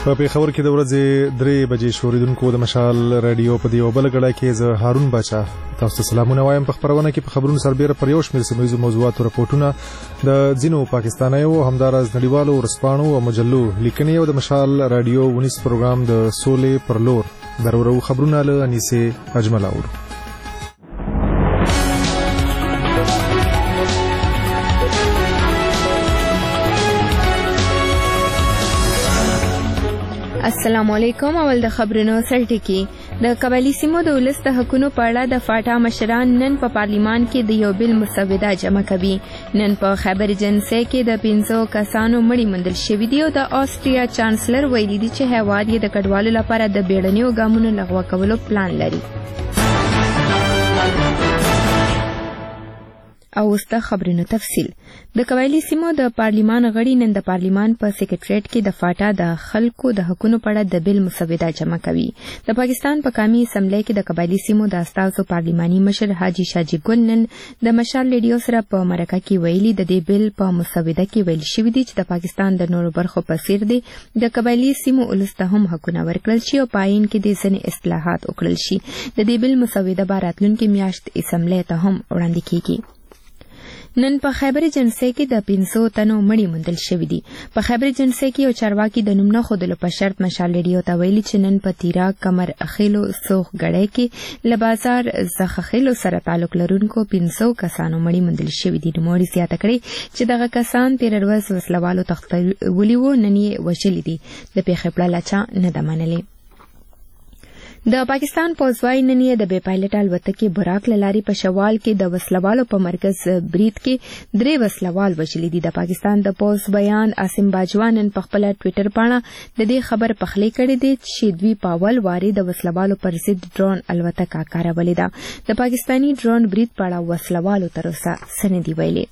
په پیښور کې د ورځې 3 بجې شوریدونکو د مشال رادیو په دی وبل غړا کې زه هارون بچا تاسو ته سلامونه وایم. په خبرونه کې په خبرونو سربېره پر یو شمېر سیمه ییزو موضوعاتو راپورټونه د ځینو پاکستانیو همدارس نړیوالو ورسپانو او مجلو لیکنې او د مشال رادیو 19 پروګرام د سولې پر لور درورو خبرونه له انیسه اجمل اور. السلام علیکم. اول د خبرونو سرټکی. د قبایلی سیمو د ولس د حقوقو په اړه د فاټا مشران نن په پارلیمان کې د یو بل مسوده جمع کوي. نن په خبر جنسي کې د 500 کسانو مړي موندل شوي دي او د آسټریا چانسلر ویلي دي چې هیواد یې د کډوالو لپاره د بیړنیو ګامونو لغوه کولو پلان لري. او اوس د خبرونو تفصیل. د قبایلی سیمو د پارلیمان غړي نن د پارلیمان په سیکریټریټ کې د فاټا د خلکو د حقوقو په اړه د بل مسوده جمع کوي. د پاکستان په قومي اسمبلی کې د قبایلی سیمو د استازو پارلیماني مشر حاجی شاجی ګل نن د مشال ریډیو سره په مرکه کې ویلي د دې بل په مسوده کې ویل شوی دی چې د پاکستان د نورو برخو په څیر دی د قبایلی سیمو ولس ته هم حقوق ورکړل شي او پاین کې د ځینې اصلاحات وکړل شي. د دې بل مسوده به راتلونکي میاشت اسمبلی ته هم وړاندې کیږي. نن په خیبر جنسي کې د 500 تنو مړي موندل شوي دي. په خیبر جنسي کې یو چارواکي د نوم نه ښودلو په شرط مشال ریډیو ته ویلي چې نن په تیرا کمر اخیلو سوخ غړی کې له بازار څخه خیلو سره تعلق لرونکو 500 کسانو مړي موندل شوي دي. نوموړي زیاته کړې چې دغه کسان تیر ورځ وسلوالو تختولي وو، نن یې وژلي دي. د پیښې پړاله چا نه ده منلې. د پاکستان پوځوای نن یې د بې پایلټ الوتکې براق لاري په شوال کې د وسلوالو په مرکز برید کې 3 وسلوال وژلي دي. د پاکستان د پوځ بیان عاصم باجوان نن په خپل ټوئیټر باندې د دې خبر پخلی کړی دی چې دوی په اول واري د وسلوالو پر ضد ډرون الوتکه کارولې ده. د پاکستانی ډرون برید په اړه وسلوالو تر اوسه څه نه دي ویلي.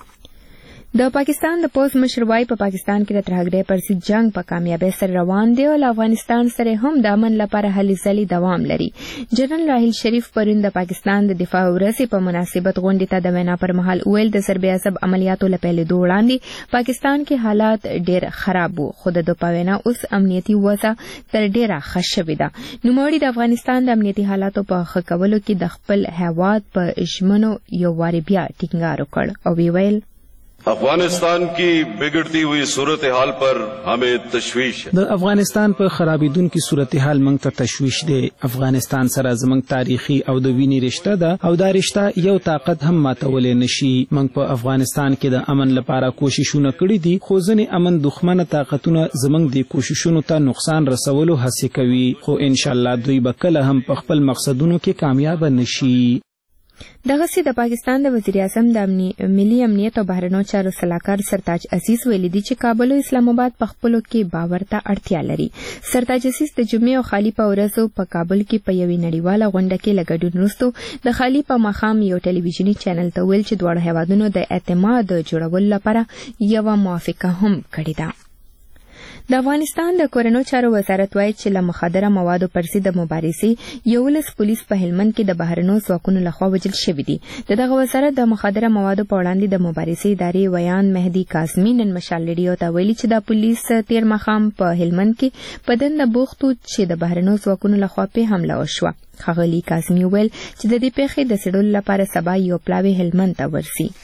د پاکستان د پوځ مشر وايي په پاکستان کې د ترهګرۍ پر ضد جنگ په کامیابی سره روان دی او افغانستان سره هم د امن لپاره هلې ځلې دوام لري. جنرال راحیل شریف پرون د پاکستان د دفاع ورځې په مناسبت غونډې ته د وینا پر مهال ویل د ضرب عصب عملیاتو له پیلېدو وړاندې پاکستان کې حالات ډېر خراب وو، خو د په وینا اوس امنیتي وضع تر ډېره ښه شوې ده. نوموړي د افغانستان د امنیتي حالاتو په ښه کولو کې د خپل هیواد په ژمنو یو وارې بیا ټینګار وکړ او ویل افغانستان کی بگڑتی ہوئی صورتحال پر ہمیں تشویش ہے. د افغانستان په خرابیدونکو صورتحال موږ ته تشویش دی. افغانستان سره زموږ تاریخي او د وینې رشته ده او دا رشته یو طاقت هم ماتولې نشي. موږ په افغانستان کې د امن لپاره کوششونه کړې دي، خو ځینې امن دښمنه طاقتونه زموږ د کوششونو ته نقصان رسولو هڅه کوي، خو ان شاء الله دوی به کله هم په خپل مقصدونو کې کامیاب نشي. دغسې د پاکستان د وزیر اعظم د ملي امنیت او بهرنیو چارو سلاکار سرتاج عزیز ویلي دي چې کابل او اسلام آباد په خپلو کې باور ته اړتیا لري. سرتاج عزیز د جمعې او خالي په ورځو په کابل کې په یوې نړیواله غونډه کې له ګډون وروسته د خالي په ماښام یو ټلویزیوني چینل ته ویل چې دواړو هیوادونو د اعتماد جوړولو لپاره یوه موافقه هم کړې ده. د افغانستان د کورنیو چارو وزارت وایي چې له مخدره موادو پر ضد د مبارزې 11 پولیس په هلمند کې د بهرنیو ځواکونو لخوا وژل شوي دي. دغه وزارت د مخدره موادو په وړاندې د مبارزې ادارې ویان مهدي کاظمي نن مشال ریډیو ته ویلي چې د پولیس تیر ماښام په هلمند کې په دنده بوخت وو چې د بهرنیو ځواکونو لخوا په حمله وشوه. ښاغلي کاظمي ویل چې د دې پیښې د څېړلو لپاره سبا یو پلاوی هلمند ته ورځي.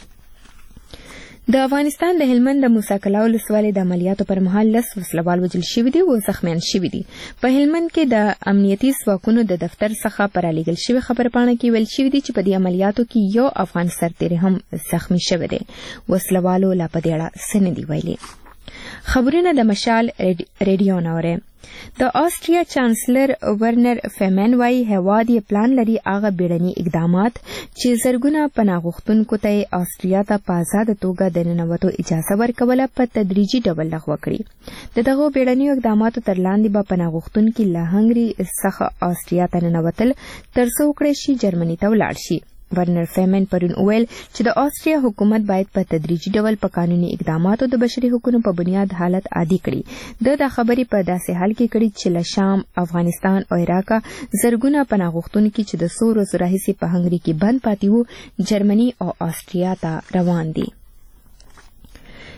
د افغانستان د هلمند د موسی کلا ولسوالۍ د عملیاتو پر مهال 10 وسلوال وژل شوي دي او زخمیان شوي دي. په هلمند کې د امنیتي ځواکونو د دفتر څخه پر رالیږل شوې خبرپاڼه کې ویل شوي دي چې په دې عملیاتو کې یو افغان سرتیری هم زخمی شوی دی. وسلوالو لا په دې اړه څه نه دي ویلي. خبرونه د مشال ریډیو نه اورئ. د آسټریا چانسلر ورنر فیمن وايي هیواد یې پلان لري هغه بیړني اقدامات چې زرګونه پناه غوښتونکو ته آسټریا ته په آزاده توګه د ننوتو اجازه ورکوله په تدریجي ډول لغوه کړي. د دغو بیړنیو اقداماتو تر لاندې به پناه غوښتونکي له هنګري څخه آسټریا ته ننوتل تر څو وکړی شي جرمني ته ولاړ شي. ورنر فیمن پرون ویل چې د آسټریا حکومت باید په تدریجي ډول په قانوني اقداماتو د بشري حقوقو په بنیاد حالت عادي کړي. د خبرې په داسې حال کې کړي چې له شام، افغانستان او عراق زرګونه پناه غوښتونکي چې د څو ورځو راهیسې په هنګري کې بند پاتې وو جرمني او آسټریا ته روان دي.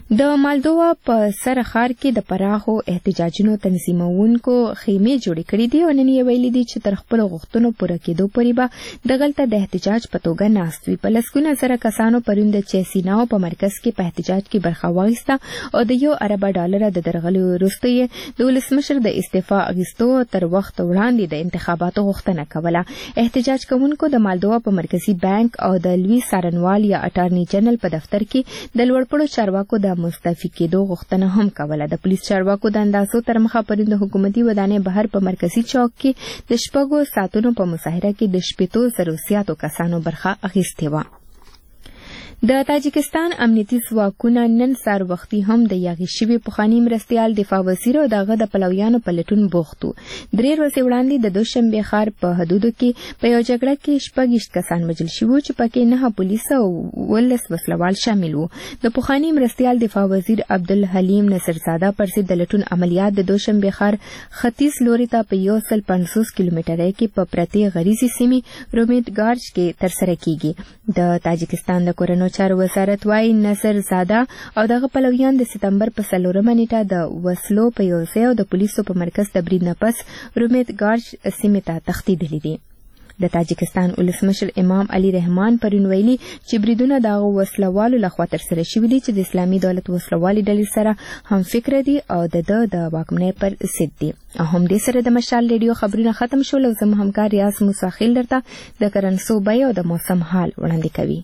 د مالدووا په سره ښار کې د پراخو احتجاجونو تنظیمونکو خیمې جوړې کړې دي او نن یې ویلي دي چې تر خپلو غوښتنو پوره کېدو پورې به دغلته د احتجاج په توګه ناست وي. په لسګونه زره کسانو پرون د چیسیناو په مرکز کې په احتجاج کې برخه واخیسته او د $1 د درغلو وروسته یې د ولسمشر د استعفا اخیستو تر وخت وړاندې د انتخاباتو غوښتنه کوله. احتجاج کوونکو د مالدووا په مرکزی بانک او د لوی څارنوال یا اټارنی جنرال په دفتر کې د لوړپوړو چارواکو د مستعفي کېدو غوښتنه هم کوله. د پولیس چارواکو د اندازو تر مخه پرون د حکومتي ودانۍ بهر په مرکزی چوک کې د 6 ساعتونو په مظاهره کې د 700 کسانو برخه اخیستې وه. د تاجکستان امنیتي ځواکونه نن سهار وختي هم د یاغي شوي پخواني مرستیال دفاع وزیر او دغه د پلویانو په لټون بوخت وو. 3 ورځې وړاندې د دوشنبې ښار په حدودو کې په یو جګړه کې 26 کسان وژل شوي چې پکې 9 پولیس او 19 وسلوال شامل وو. د پخواني مرستیال دفاع وزیر عبدالحلیم نصرزاده پر ضد د لټون عملیات د دوشنبې ښار ختیځ لوري ته په 150 کیلومتره کې په پرتې غریزي سیمې رومیت ګارج کې ترسره کیږي. د تاجکستان د کورنو چارو وزارت وايي نصر زاده او دغه پلویان د سپتمبر په 4 نیټه د وسلو په یو ځای او د پولیسو په مرکز د برید نه پس رومیت ګارج سیمې ته تښتېدلي دي. د تاجکستان ولسمشر امام علي رحمان پرون ویلي چې بریدونه د وسلوالو لخوا ترسره شوي دي چې د اسلامي دولت وسلوالي ډلې سره هم فکر دي او د واکمنۍ پر ضد دي. او همدې سره د مشال ریډیو خبرونه ختم شول او زموږ همکار ریاض موسی خیل درته د کرنسو بیې او د موسم حال وړاندې کوي.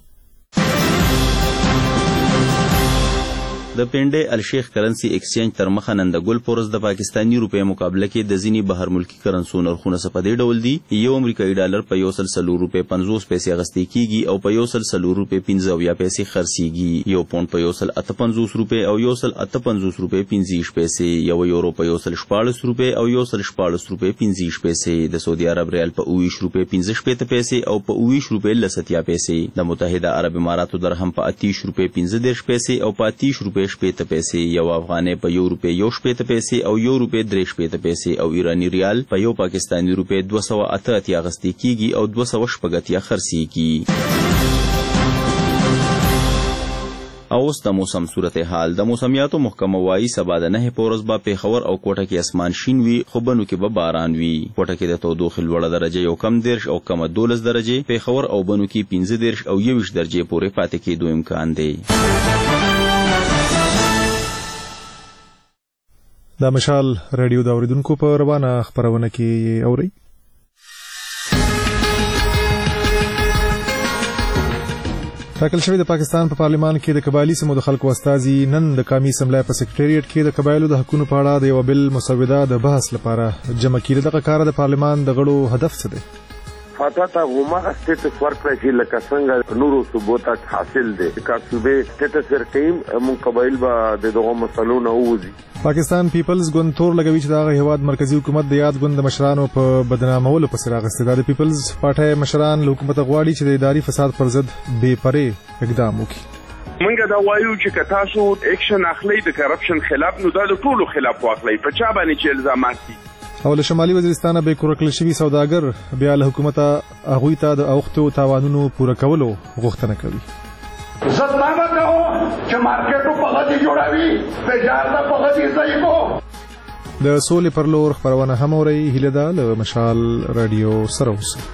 د پنډې الشیخ کرنسی ایکسچینج تر مخه نن د ګل پورس د پاکستانی روپې مقابله کې د ځینی بهر ملکی کرنسو نرخونه څه په دې ډول دي. یو امریکایي ډالر په 140 روپې 50 پیسې اخیستل کیږي او په 140 روپې 15 پیسې خرڅيږي. یو پونډ په 158 روپې او 158 روپې 15 پیسې، یو یورو په 114 روپې او 114 روپې 15 پیسې، د سعودي عرب ریال په 20 روپې 15 پیسې او په 20 روپې 70 پیسې، د متحده عرب اماراتو درهم په 30 روپې 15 پیسې او په 30 روپې 60 پیسې، یو افغانۍ په 1 روپۍ 60 پیسې او 1 روپۍ 60 پیسې او ایرانی ریال په یو پاکستانی روپۍ 288 اخیستل کیږي او 280 خرڅیږي. اوس د موسم صورتحال. د موسمیاتو محکمه وايي سبا د 9 پورز با پیښور او کوټه کې اسمان شین وي خو بنو کې به باران وي. کوټه کې د تودوخې لوړه درجه یو کم 10 او کم 12 درجه، پیښور او بنو کې 15 او 21 درجه پورې پاتې کېدو امکان دی. د مشال رادیو د اوریدونکو په روانه خبرونه کې اوري. ټاکل شوی د پاکستان په پارلیمان کې د قبایلی سیمو د خلکو استازي نن د قومي اسمبلی په سکریټریټ کې د قبایلو د حقوقو په اړه د یو بل مسوده د بحث لپاره جمع کړي. دغه کار د پارلیمان د غړو هدف څه دی؟ فاتحه غوما سټیټس ورکړی چې لکه څنګه نورو صوبو ته حاصل دي کا صوبې سټیټس ورکیم مون قبایل به دغه مسلو نه وځي. پاکستان پیپلز ګوند تور لګوي چې دغه هیواد مرکزی حکومت د یاد ګوند مشرانو په بدنامولو پسې راغستې. د پیپلز پارټي مشران له حکومت غواړي چې د اداري فساد پر ضد بې پرې اقدام وکړي. منګه دا وایو چې که تاسو اکشن اخلي د کرپشن خلاف نو دا د ټولو خلاف واخلي، په چا باندې چې الزامات دي. او له شمالي وزیرستان به کورکل شوی سوداګر بیا له حکومت هغوی ته د اوختو تاوانونو پوره کولو غوښتنه کوي. زدمانه کوو چې مارکیټو په غدي جوړوي تجارت په غدي ځای کو. د سولې پر لور خبرونه هم اوري. هیله ده له مشال رادیو سره اوسئ.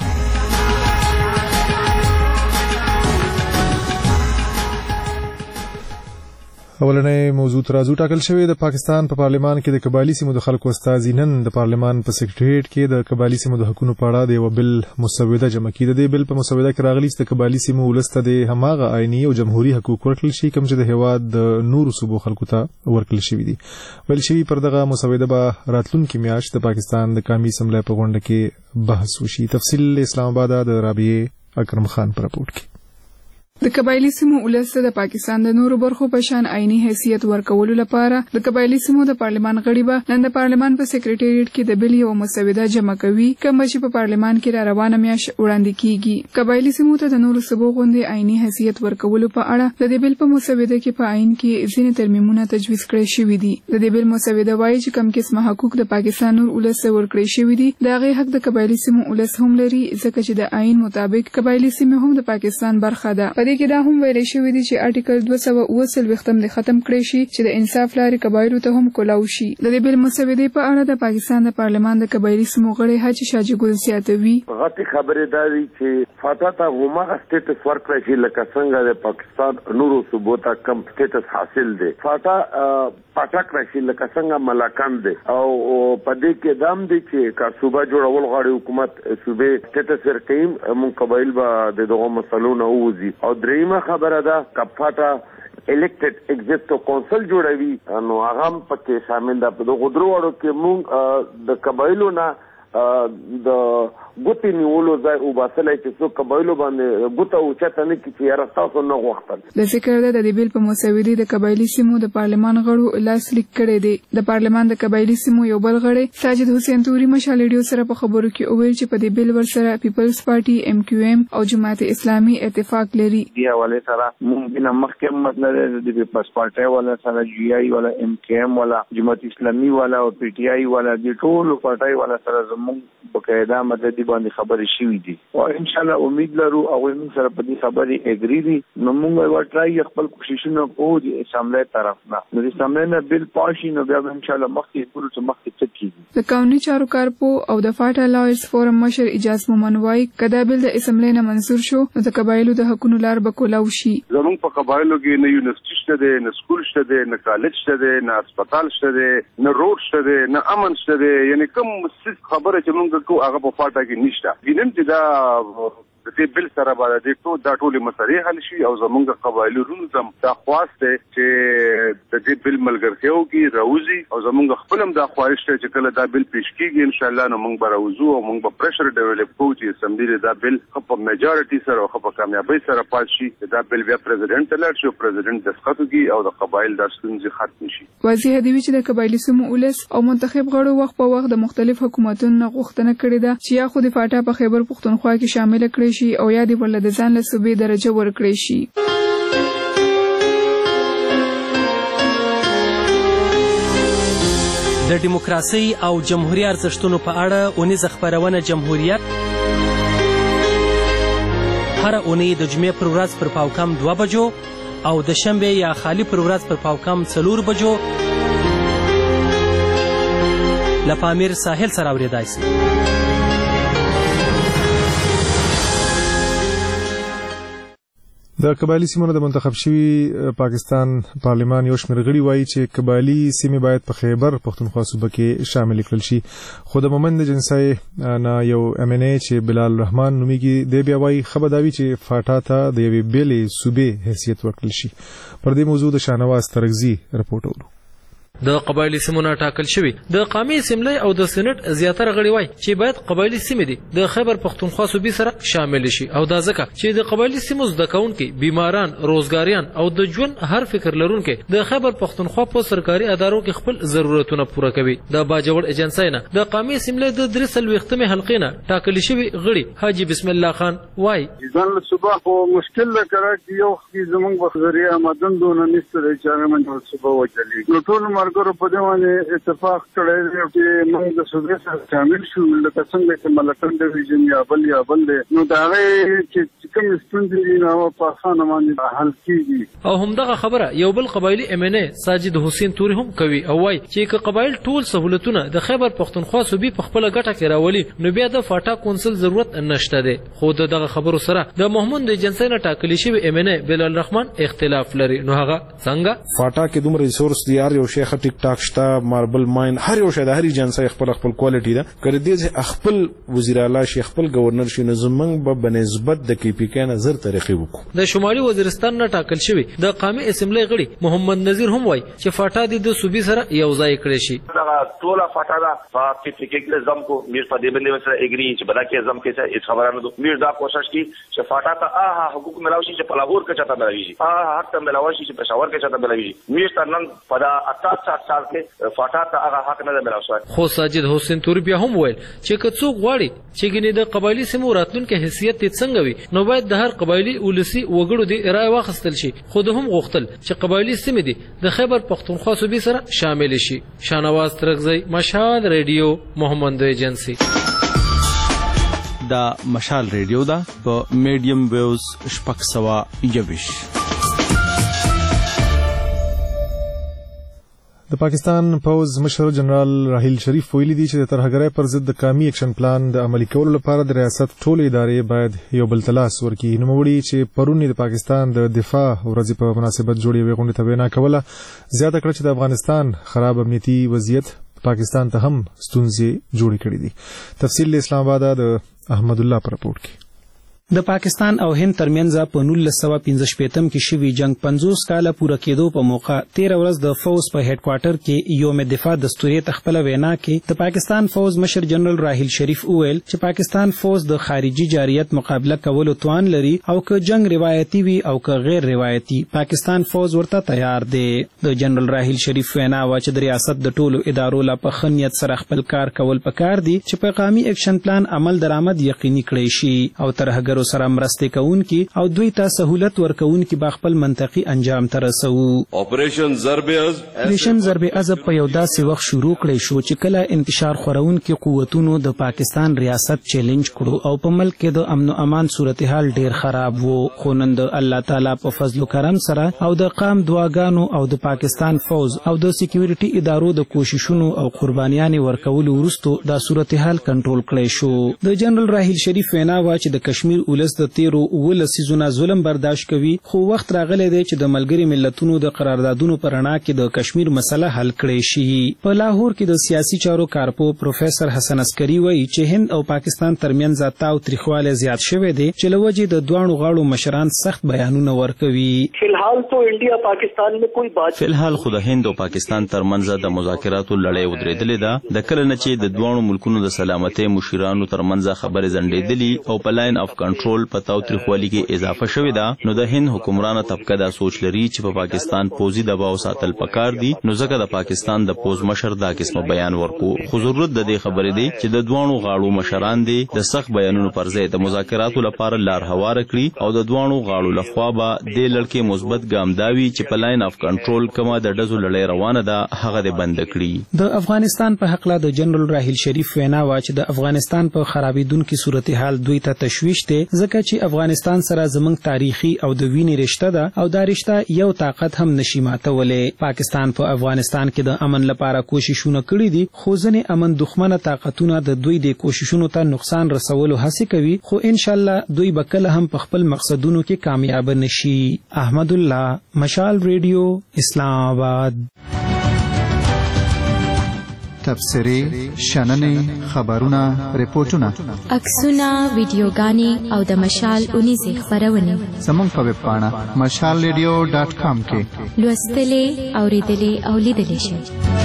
اولنې موضوع ترازو ټاکل شوی د پاکستان په پارلیمان کې د قبایلی سیمو د خلکو استازي نن د پارلیمان په سکریټریټ کې د قبایلی سیمو د حقوقو په اړه د یو بل مسوده جمع کړي. د بل په مسوده کې راغلي چې د قبایلی سیمو ولسته د هماغه آئینی او جمهوریت حقوق ورکړل شي کوم چې د هیواد د نورو صوبو خلکو ته ورکړل شوی دي. ویل شوی پر دغه مسوده به راتلونکي میاشت د پاکستان د قومي اسمبلی په غونډه کې بحث وشي. تفصیل اسلام آباد د رابعه اکرم خان پر راپورټ کې. د قبایلی سیمو ولس د پاکستان د نورو برخو په شان آئینی حیثیت ورکولو لپاره د قبایلی سیمو د پارلیمان غړي به نن د پارلیمان په سکریټریټ کې د بل یو مسوده جمع کوي کوم چې په پارلیمان کې را روانه میاشت وړاندې کیږي. قبایلی سیمو ته د نورو صوبو غوندې آئینی حیثیت ورکولو په اړه د دې بل په مسوده کې په آئین کې ځینې ترمیمونه تجویز کړي شوي دي. د دې بل مسوده وایي چې کوم قسمه حقوق د پاکستان نور ولس ورکړي شوي دي د هغې حق د قبایلی سیمو ولس هم لري ځکه چې د آئین مطابق قبایلی سیمې هم د پاکستان برخه ده. په دې کې دا هم ویل شوی دی چې آرټیکل 230 د ختم کړی شي چې د انصاف لارې قبایلو ته هم کولاو شي. د دې بل مسودې په اړه د پاکستان د پارلمان د قبایلي سیمو غړي حاجي شاجي ګل زیاتوي. غټي خبره دا دی چې فاتا ته همغه سټیټس ورکړی شي لکه څنګه د پاکستان نورو صوبو ته کم سټیټس حاصل دی. فاتا پټاک راشي لکه څنګه ملاکان دی او په دې کې دام دی چې کا صوبه جوړول غواړي حکومت صوبې سټیټس ورکړي مون قبایل به دغه مسلو نه وځي. او دریمه خبره ده کفاتا elected executive council جوړوي نو هغه پکې شامل ده. په دغه درو وړو کې مونږ د قبایلو نه د ګوتې نیولو ځای وباسلی چې څوک قبایلو باندې ګوته اوچته نه کړي چې یاره ستاسو نه غوښتل. د ذکر ده د دې بیل په مسودې د قبایلي سیمو د پارلمان غړو لاسلیک کړی دی. د پارلمان د قبایلي سیمو یو بل غړی ساجد حسین توري مشال ریډیو سره په خبرو کې وویل چې په دې بیل ورسره پیپلز پارټي MQM او جماعت اسلامي اتفاق لري. دی حواله سره مونږ نه مخکې مطلب د پیپلز پارټي ولا سره GI ولا MQM ولا جماعت اسلامي ولا او PTI ولا د ټولو پارټي ولا سره زموږ بقاعده مدد باندې خبرې شوې دي او ان شاء الله امید لرو او موږ سره په دې خبرې اګری دي. نو موږ ورټرای خپل کوششونه کوو د اسمبلی طرف نه نو د اسمبلی نه بل پاشي نو بیا ان شاء الله مخکې پورته مخکې څه کیږي. د قانوني چارو کارپو او د فاټا لایرز فورم مشر اجاز مومن وای کدا بل د اسمبلی نه منظور شو نو د قبایلو د حقوقو لار به کولاو شي. زموږ په قبایلو کې نه یونیورسيټي شته ده نه سکول شته ده نه کالج شته ده نه هسپتال شته ده نه روډ شته ده نه امن شته ده یعنی کوم خبره چې موږ کو هغه په فاټا کې نشته. وینم چې دا د دې بل سره باندې د ټولو مسلې حل شي او زمونږ قبایلو رونزم دا خواسته چې د دې بل ملګرتیاو کې راوځي او زمونږ خپلم دا خواهش ته چې کله دا بل پیش کیږي ان شاء الله نو موږ به راوځو او موږ به پریشر ډیولپ کوو چې اسمبلی دا بل په میجارټي سره او په کامیابی سره پاس شي. دا بل بیا پریزیدنت ته لاړ شي او پریزیدنت دسخط وکړي او د قبایل د ستونزې ختم شي. واضح دی چې د قبایلي سیمو ولس او منتخب غړو وخت په وخت د مختلف حکومتونو غوښتنه کړې ده چې یا خو د فاټا په خیبر پښتونخوا کې شامل کړي شي او یا د ولله د ځان له صوبې درجه ورکړي شي. د دیموکراسي او جمهوریت ارزښتونو په اړه اونیزه خپرونه جمهوریت هر اونۍ د جمعې پر ورځ پر پاوکم 2 بجو او د شنبې یا خالی پر ورځ پر پاوکم 4 بجو له پامیر ساحل سره اورېدای شي. د قبایلي سیمو د منتخب شوي پاکستان پارلمان یو شمېر غړي وایي چې قبایلي سیمې باید په خیبر پښتونخوا صوبه کې شامل کړل شي. خو د مومند جنسای نه یو MNA چې بلال رحمان نومیږي دی بیا وایي خبرداوي چې فاټا ته د یوې بېلې صوبې حیثیت ورکړل شي. پر دې موضوع د شاهنواز ترغزي رپورټ اورو. د قبایلی سیمو نه ټاکل شوی د قومي اسمبلی او د سېنات زیاتره غړي وای چې باید قبایلی سیمې دي د خیبر پښتونخوا صوبې سره شامل شي او دا ځکه چې د قبایلی سیمو زده کوونکي بیماران روزګاریان او د ژوند هر فکر لرونکي د خیبر پښتونخوا په سرکاري ادارو کې خپل ضرورتونه پوره کوي. د باجوړ ایجنسی نه د قومي اسمبلی د 3 حلقې نه ټاکل شوی غړي حاجی بسم الله خان وای ځان له صبح خو مشکل لکه یو زمونږ بخزري آمدن دونه نشته چې موږ ټول صبح وچلی نو ټول مرګرو په دې باندې اتفاق کړی دی چې موږ د صوبې سره شامل شو لکه څنګه چې ملکن ډیویژن یا بل نو دا چې کوم ستونزې دي نو په اسانه باندې حل کیږي. او همدغه خبره یو بل قبایلی MNA ساجد حسین توري هم کوي او وای چې قبایل ټول سہولتونه د خیبر پښتونخوا صوبې په خپل ګټه کې راولي نو بیا د فاټا کونسل ضرورت نشته دی. خو دغه خبرو سره د محمود ایجنسی نه ټاکل شوی MNA بلال رحمان اختلاف لري. نو هغه څنګه فاټا کې دومره ریسورس دی یو شیخ ټیک ټاک شته ماربل ماین هر یو شی د هر ایجنسی خپل کوالټي ده کړي دي چې خپل وزیر اعلی شي خپل گورنر شي نو زمنګ به بنسبت د KPK نه زر طریقې وکړو. د شمالي وزیرستان نه ټاکل شوی د قومي اسمبلی غړي محمد نذیر هم وای چې فاټا د صوبې سره یو ځای کړی شي. دا ټول فاټا دا په KPK کې زم کو میر په دې باندې سره اګری چې بلا کې زم کې څه خبره نه دو میر دا کوشش کی چې فاټا ته حقوق ملاوي چې په لاهور کې چاته ملاوي حق ته ملاوي چې په پېښور کې چاته ملاوي میر تر نن په 68 سال کې فاټا ته هغه حق نه ملاوي. خو ساجد حسین توري بیا هم ویل چې کڅوغ غواړي چې ګنې د قبایلی سیمو راتلونکو حیثیت څنګه وي نو باید د هر قبایلی ولسی وګړو دی رائے واخیستل شي. خود هم غوښتل چې قبایلی سیمې دي د خیبر پښتونخوا صوبې سره شامل شي. شاهنواز ترغزی مشال ریډیو محمد ایجنسی. دا مشال ریډیو دا په میډیم ویوز 621. د پاکستان پوز مشر جنرال راحیل شریف ویلي دی چې د ترهګرۍ پر ضد د قومي اکشن پلان د عملي کولو لپاره د ریاست ټولې ادارې باید یو بل ته لاس ورکړي. نوموړي چې پرون د پاکستان د دفاع ورځې په مناسبت جوړې یوې غونډې ته وینا کوله، زیاته کړه چې د افغانستان خراب امنیتي وضعیت پاکستان ته هم ستونزې جوړې کړې دي. تفصیل له اسلام آباد د احمد الله پر رپورټ کې. د پاکستان او هند ترمنځ په 1915 کې شوی جنگ 50 کاله پوره کېدو په موقع 13 ورځ د فوز په هډ کوارټر کې یوم دفاع دستوري تخپل وینا کې د پاکستان فوز مشر جنرال راحیل شریف وویل چې پاکستان فوز د خارجي جاريت مقابله کولو توان لري او که جنگ روایتي وي او که غیر روایتي پاکستان فوز ورته تیار دی. د جنرال راحیل شریف وینا و چې د ریاست د ټولو ادارو لا په خنیت سره خپل کار کول پکار دي چې په قومي اکشن پلان عمل درآمد یقیني کړي شي او ترهګر سره مرسته کوونکي او دوی ته سہولت ورکوونکي با خپل منطقي انجام ته رسو. اپریشن ضرب عزب په یو داسې وخت شروع کړی شو چې کله انتشار خورونکي قوتونو د پاکستان ریاست چیلنج کړو او په ملک کې د امن او امان صورتحال ډیر خراب وو. خو نن د الله تعالی په فضل او کرم سره او د قام دعاګانو او د پاکستان فوز او د سکیورټي ادارو د کوششونو او قربانیان ورکولو وروسته دا صورتحال کنټرول کړی شو. د جنرال راحیل شریف وینا و چې د کشمیر ولس د تیرو ولسیزونه ظلم برداشت کوي، خو وخت راغلی دی چې د ملګری ملتونو د قراردادونو پر رڼا کې د کشمیر مسله حل کړي شي. په لاهور کې د سیاسي چارو کارپو پروفیسور حسن عسکری وایي چې هند او پاکستان ترمنځ تاو تریخواله زیات شوی دی چې لوجې د دوانو غاړو مشران سخت بیانونه ورکوي. فلحال تو انډیا پاکستان میں کوئی بات فلحال خو د هند او پاکستان ترمنځ د مذاکراتو لړۍ ودرېدلې ده. د کله نه چې د دوانو ملکونو د سلامتۍ مشرانو ترمنځ خبرې ځنډېدلې او په لاین اف کنټرول په تاو تریخوالي کې اضافه شوې ده، نو د هند حکمرانه طبقه دا سوچ لري چې په پاکستان پوزي دباو ساتل پکار دي، نو ځکه د پاکستان د پوز مشر دا قسمه بیان ورکو. خو ضرورت د دې خبرې دی چې د دوانو غاړو مشران دي د سخت بیانونو پر ځای د مذاکراتو لپاره لار هوار کړي او د دوانو غاړو لخوا به د لړکې مثبت ګام داوي چې په لاین اف کنټرول کومه د ډزو لړۍ روانه ده هغه د بند کړي. د افغانستان په حق لا د جنرال راحیل شریف وینا و چې د افغانستان په خرابېدونکو صورتحال دوی ته تشویش دی ځکه چې افغانستان سره زمونږ تاریخي او د وینې رشته ده او دا رشته یو طاقت هم نشي ماتولې. پاکستان په افغانستان کې د امن لپاره کوششونه کړي دي، خو ځینې امن دښمنه طاقتونه د دوی د کوششونو ته نقصان رسولو هڅه کوي، خو ان شاء الله دوی به کله هم په خپل مقصدونو کې کامیاب نشي. احمد الله، مشال ریډیو، اسلام آباد. تبصرې، شننې، خبرونه، ریپورتونه، عکسونه، ویډیوګانې او د مشال اونیزې خبرونه زموږ په ویب پاڼه mashalradio.com کې لوستلې، اوریدلې او لیدلې شئ.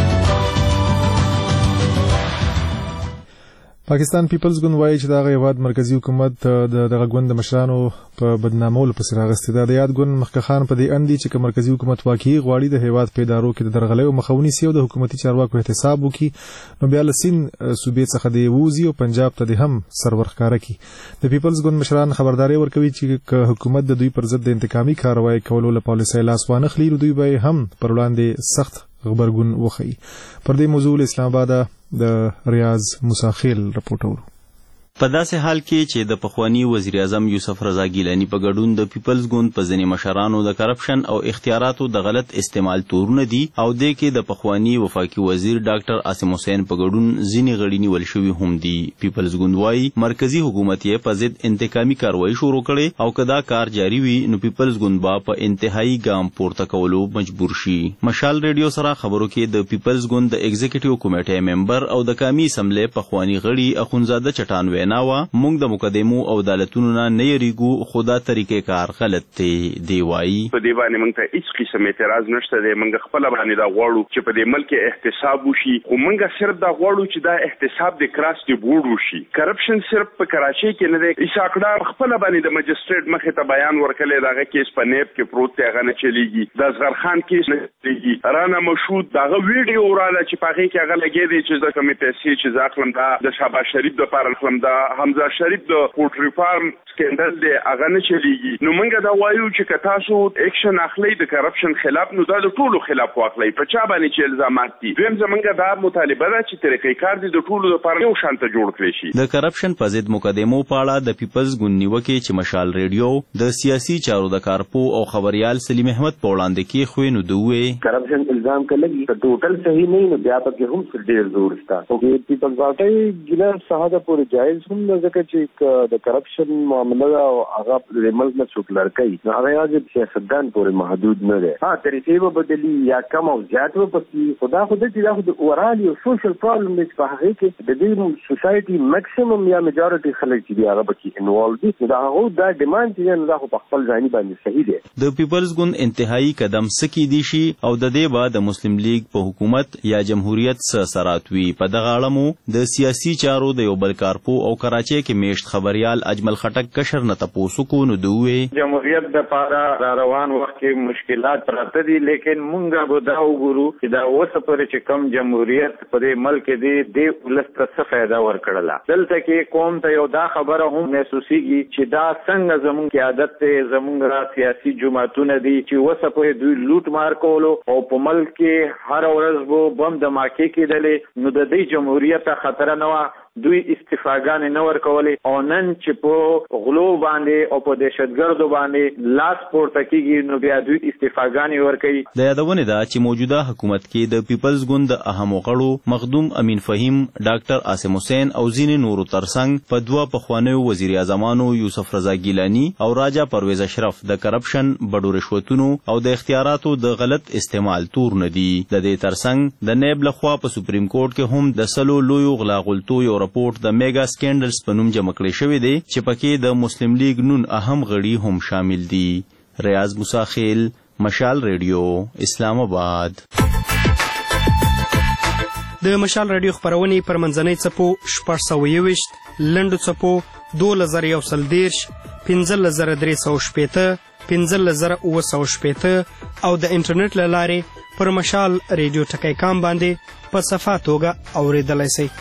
پاکستان پیپلز ګوند وایي چې دا غیواد مرکزی حکومت د غوند مشرانو په بدنامولو پسې راغستې ده. د یاد ګوند مخکخان په دې اندي چې مرکزی حکومت واقعي غواړي د هیواد په ادارو کې د درغلۍ مخاوني سي او د حکومتي چارواکو احتساب وکړي، نو بیا لسین صوبې څخه دی ووزي او پنجاب ته د هم سرور ښکاره کړي. د پیپلز ګوند مشران خبرداري ورکوي چې حکومت د دوی پر ضد د انتقامي کاروایی کولو لپاره پالیسي لاس وانه خلي، دوی به هم پر وړاندې سخت خبرګون وخی. پر دې موضوع اسلام آباد د ریاض مساخیل رپورټ ورو. په داسې حال کې چې د پخوانی وزیر اعظم یوسف رضا ګیلانی په ګډون د پیپلز ګوند په ځینې مشرانو د کرپشن او اختیاراتو د غلط استعمال تورونه دي او د کې د پخوانی وفاقي وزیر ډاکټر عاصم حسین په ګډون ځینې غړي نیول شوي هم دي. پیپلز ګوند وايي مرکزی حکومت یې په ضد انتقامي کاروایی شروع کړي او کدا کار جاری وي نو پیپلز ګوند با په انتهایی ګام پورته کولو مجبور شي. مشال ریډیو سره خبرو کې د پیپلز ګوند د ایگزیکټیو کمیټې ممبر او د قومي اسمبلی پخوانی غړي اخونزاده چټان ناوه مونږ د مقدمو او عدالتونو نه یریګو خدا طریقې کار غلط دی وایي. په دې باندې مونږ ته هیڅ قسم اعتراض نشته دی. مونږ خپل باندې دا غواړو چې په دې ملک احتساب وشي، خو مونږ صرف دا غواړو چې دا احتساب د کراس دی بورډ وشي. کرپشن صرف په کراچۍ کې نه دی. اساکډار خپل باندې د مجستریټ مخې ته بیان ورکړی دغه کیس په نیب کې پروت دی، هغه نه چلیږي. د اصغر خان کیس نه چلیږي. رانا مشهود دغه ویډیو وراله چې په هغې کې هغه لګی دی چې د کومې پیسې چې زه اخلم دا د شهباز شریف دپاره اخلم دا حمزه شریف د پورټ ریفارم سکندل دی هغه نه چلیږي نو موږ دا وایو چې که تاسو اکشن اخلي د کرپشن خلاف نو دا د ټولو خلاف واخلي په چا باندې چې الزامات دي دویم زمونږ دا مطالبه ده چې طریقې کار دي د ټولو لپاره یو شان ته جوړ کړي شي د کرپشن په ضد مقدمو په اړه د پیپلز ګوند نیوکې چې مشال ریډیو د سیاسي چارو د کارپو او خبريال سلیم احمد په وړاندې کې خوینو دوی کرپشن الزام کلګي ته ټوټل صحیح نه نو بیا په هم څه ډیر زور شته او کې پیپلز پارټي ګله ساده پورې جایز هم ځکه چې د کرپشن معاملې او هغه د ملک نه څوک لړکې نو هغه یوازې سیاستدان پورې محدود نه ده طریقې به بدلی یا کم او زیات به پکې خدا چې دا د اورال یو سوشل پرابلم دی په هغه کې د دې سوسايټي میکسیمم یا میجورټي خلک چې هغه پکې انوالو دي دا هغه دا ډیماند چې نه په خپل ځاني باندې صحیح دی د پیپلز ګوند انتهایی قدم سکی دي شي او د دې بعد د مسلم لیگ په حکومت یا جمهوریت سره وي په دغه اړه مو د سیاسي چارو د یو بل کارپو او کراچي کې میشت خبريال اجمل خټک کشر نه تاسو کو نو دوی جمهوریت د پاره روان وخت کې مشکلات پراته دي لیکن مونږ به دا وګورو چې دا اوسه پورې چې کم جمهوریت په دې ملک کې دی ولست څه فائدہ ورکړله دلته کې قوم ته یو دا خبره هم محسوسيږي چې دا څنګه زموږ کې عادت ته زموږ سیاسي جماعتونه دي چې اوسه پورې دوی لوټ مار کولو او په ملک کې هر ورځ وو بم دماکې کېدلې نو د دې جمهوریت خطر نه و دوی استفاګانې نه ورکولې او نن چې په غلو باندې او په دهشتګردو باندې لاس پورته کیږي نو بیا دوی استفاګانې ورکوي د یادونه ده چې موجوده حکومت کې د پیپلز ګوند د اهم غړو مخدوم امین فهیم ډاکټر عاصم حسین او ځینې نورو ترڅنګ په دوه پخوانیو وزیر اعظمانو یوسف رضا ګیلانی او راجا پرویز اشرف د کرپشن بډو رشوتونو او د اختیاراتو د غلط استعمال تور نه دي د دې ترڅنګ د نیب لخوا په سپریم کورټ کې هم د سلو لویو غلاغلتو یو رپورټ د میگا سکینډلز په نوم جمع کړی شوی دی چې پکې د مسلم لیگ نون اهم غړي هم شامل دي ریاض موسی خیل مشال ریډیو اسلام آباد د مشال ریډیو خبرونه پر منځنۍ چپو 621 لنډو چپو 2110 15310 15310 او د انټرنیټ لارې پر مشال ریډیو ټکی کام باندې په صفه توګه اوریدلای شئ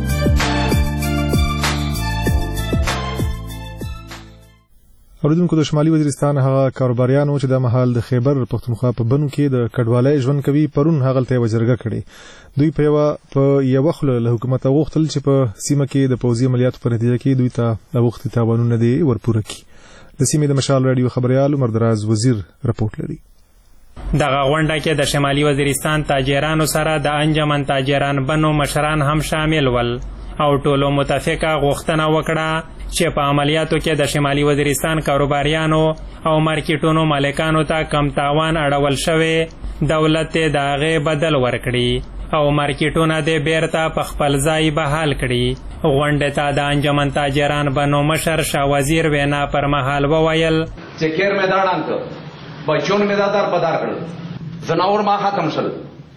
اوریدونکو د شمالي وزیرستان هغه کاروباریانو چې د مهال د خیبر پختونخوا په بنو کې د کډوالۍ ژوند کوي پرون هغلته وجرګه کړي دوی په یو خل له حکومت غوښتل چې په سیمه کې د پوځي عملیاتو په نتیجه کې دوی ته غوښتي تاوانونه دي ورپوره کړي د سیمې د مشال رادیو خبريال عمر دراز وزیر رپورټ لري دغه غونډه کې د شمالي وزیرستان تاجرانو سره د انجمن تاجران بنو مشران هم شامل ول او ټولو متفقه غوښتنه وکړه چې په عملیاتو کې د شمالي وزیرستان کاروباریانو او مارکیټونو مالکانو ته کم تاوان اړول شوی دولت د هغې بدل ورکړي او مارکیټونه د بیرته په خپل ځای بحال کړي غونډې ته د انجمن تاجران بنو مشر شاه وزیر وینا پر مهال وویل چې کیر مې داړان کړ بچون مې دا در بدار کړ زناور ما ختم شل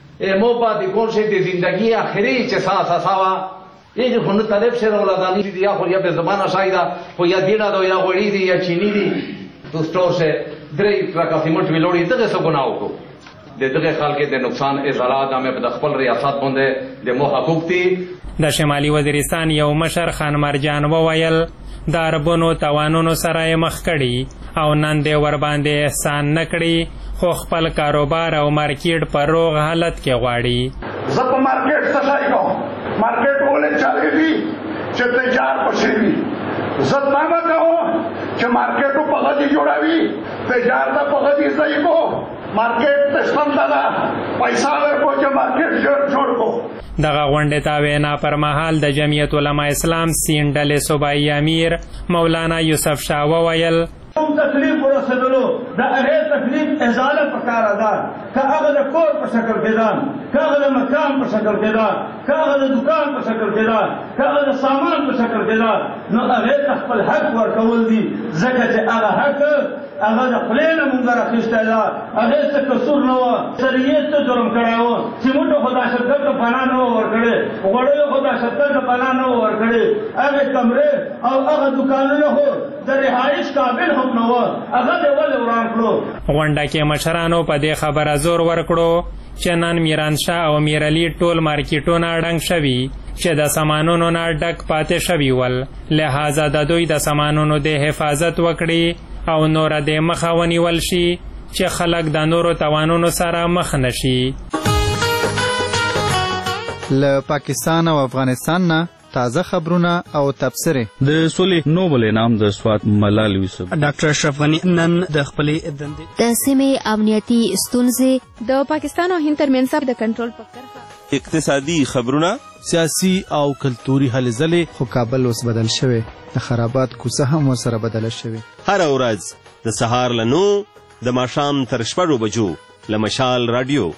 مو پاتې کول شي د زندگی آخري چې ساسا ساوا یه خونو طالب شهر اولادانی دی یا خو یا به زبان شایدا خو یا دینا دو یا غوړی دی یا چینی دی تو سٹور سے درې ټرکا سیمنټ ویلوړي دغه څه ګناه وکړو دغه خلک د نقصان ازالات هم په خپل ریاست باندې د مو حقوق دي د شمالي وزیرستان یو مشر خان مرجان وویل د عربونو توانونو سره مخ کړي او نن دې ور باندې احسان نکړي خو خپل کاروبار او مارکیټ په روغ حالت کې غواړي زه په مارکیټ څه شای کوم مارکیټ ولې چالي چې تجار پسې وي زه تمه کوم چې مارکیټو په غدي جوړوي تجار ته په غدي ځای کو مارکیټ ته سم دا پیسې ورکو چې مارکیټ جوړ کو دغه غونډې ته وینا پر مهال د جمعیت علما اسلام سین ډلې صوبایي امیر مولانا یوسف شاه وویل تکلیف ورسېدلو د هغې تکلیف ازاله پکاره ده که هغه د کور په شکل کې ده که هغه د مکان په شکل کې ده که هغه د دکان په شکل کې ده که هغه د سامان په شکل کې ده نو هغې ته خپل حق ورکول دي ځکه چې هغه حق هغه د خولې نه مونږ راخیستی ده هغې څه قصور نه وه سریې څه جرم کړی و سیمنټو خو دهشتګرد ته پناه نه وه ورکړې غوړیو خو دهشتګرد ته پناه نه وه ورکړې هغې کمرې او هغه دکانونه خو د رهایش قابل هم نه وه هغه دې ولې وران کړو غونډه کې مشرانو په دې خبره زور ورکړو چې نن میرانشاه او میرعلي ټول مارکیټونه ړنګ شوي چې د سامانونو نه ډک پاتې شوي ول. لہذا د دوی د سامانونو د حفاظت وکړي او نور د مخه ونیول شي چې خلک د نورو توانونو سره مخ نشي. له پاکستان او افغانستان نه تازه خبرونه او تبصره. د سولې نوبل انعام د سوات ملال یوسف. ډاکټر اشرف غنی نن د خپلې دندې د سیمې امنیتي ستونزې، د پاکستان او هند ترمنځ د کنټرول په کرښه، اقتصادي خبرونه، سیاسي او کلتوري هلې ځلې. خو کابل اوس بدل شوی، د خرابات کوڅه هم ورسره بدله شوې. هر ورځ د سهار له 9 د ماښام تر 6 بجو له مشال رادیو.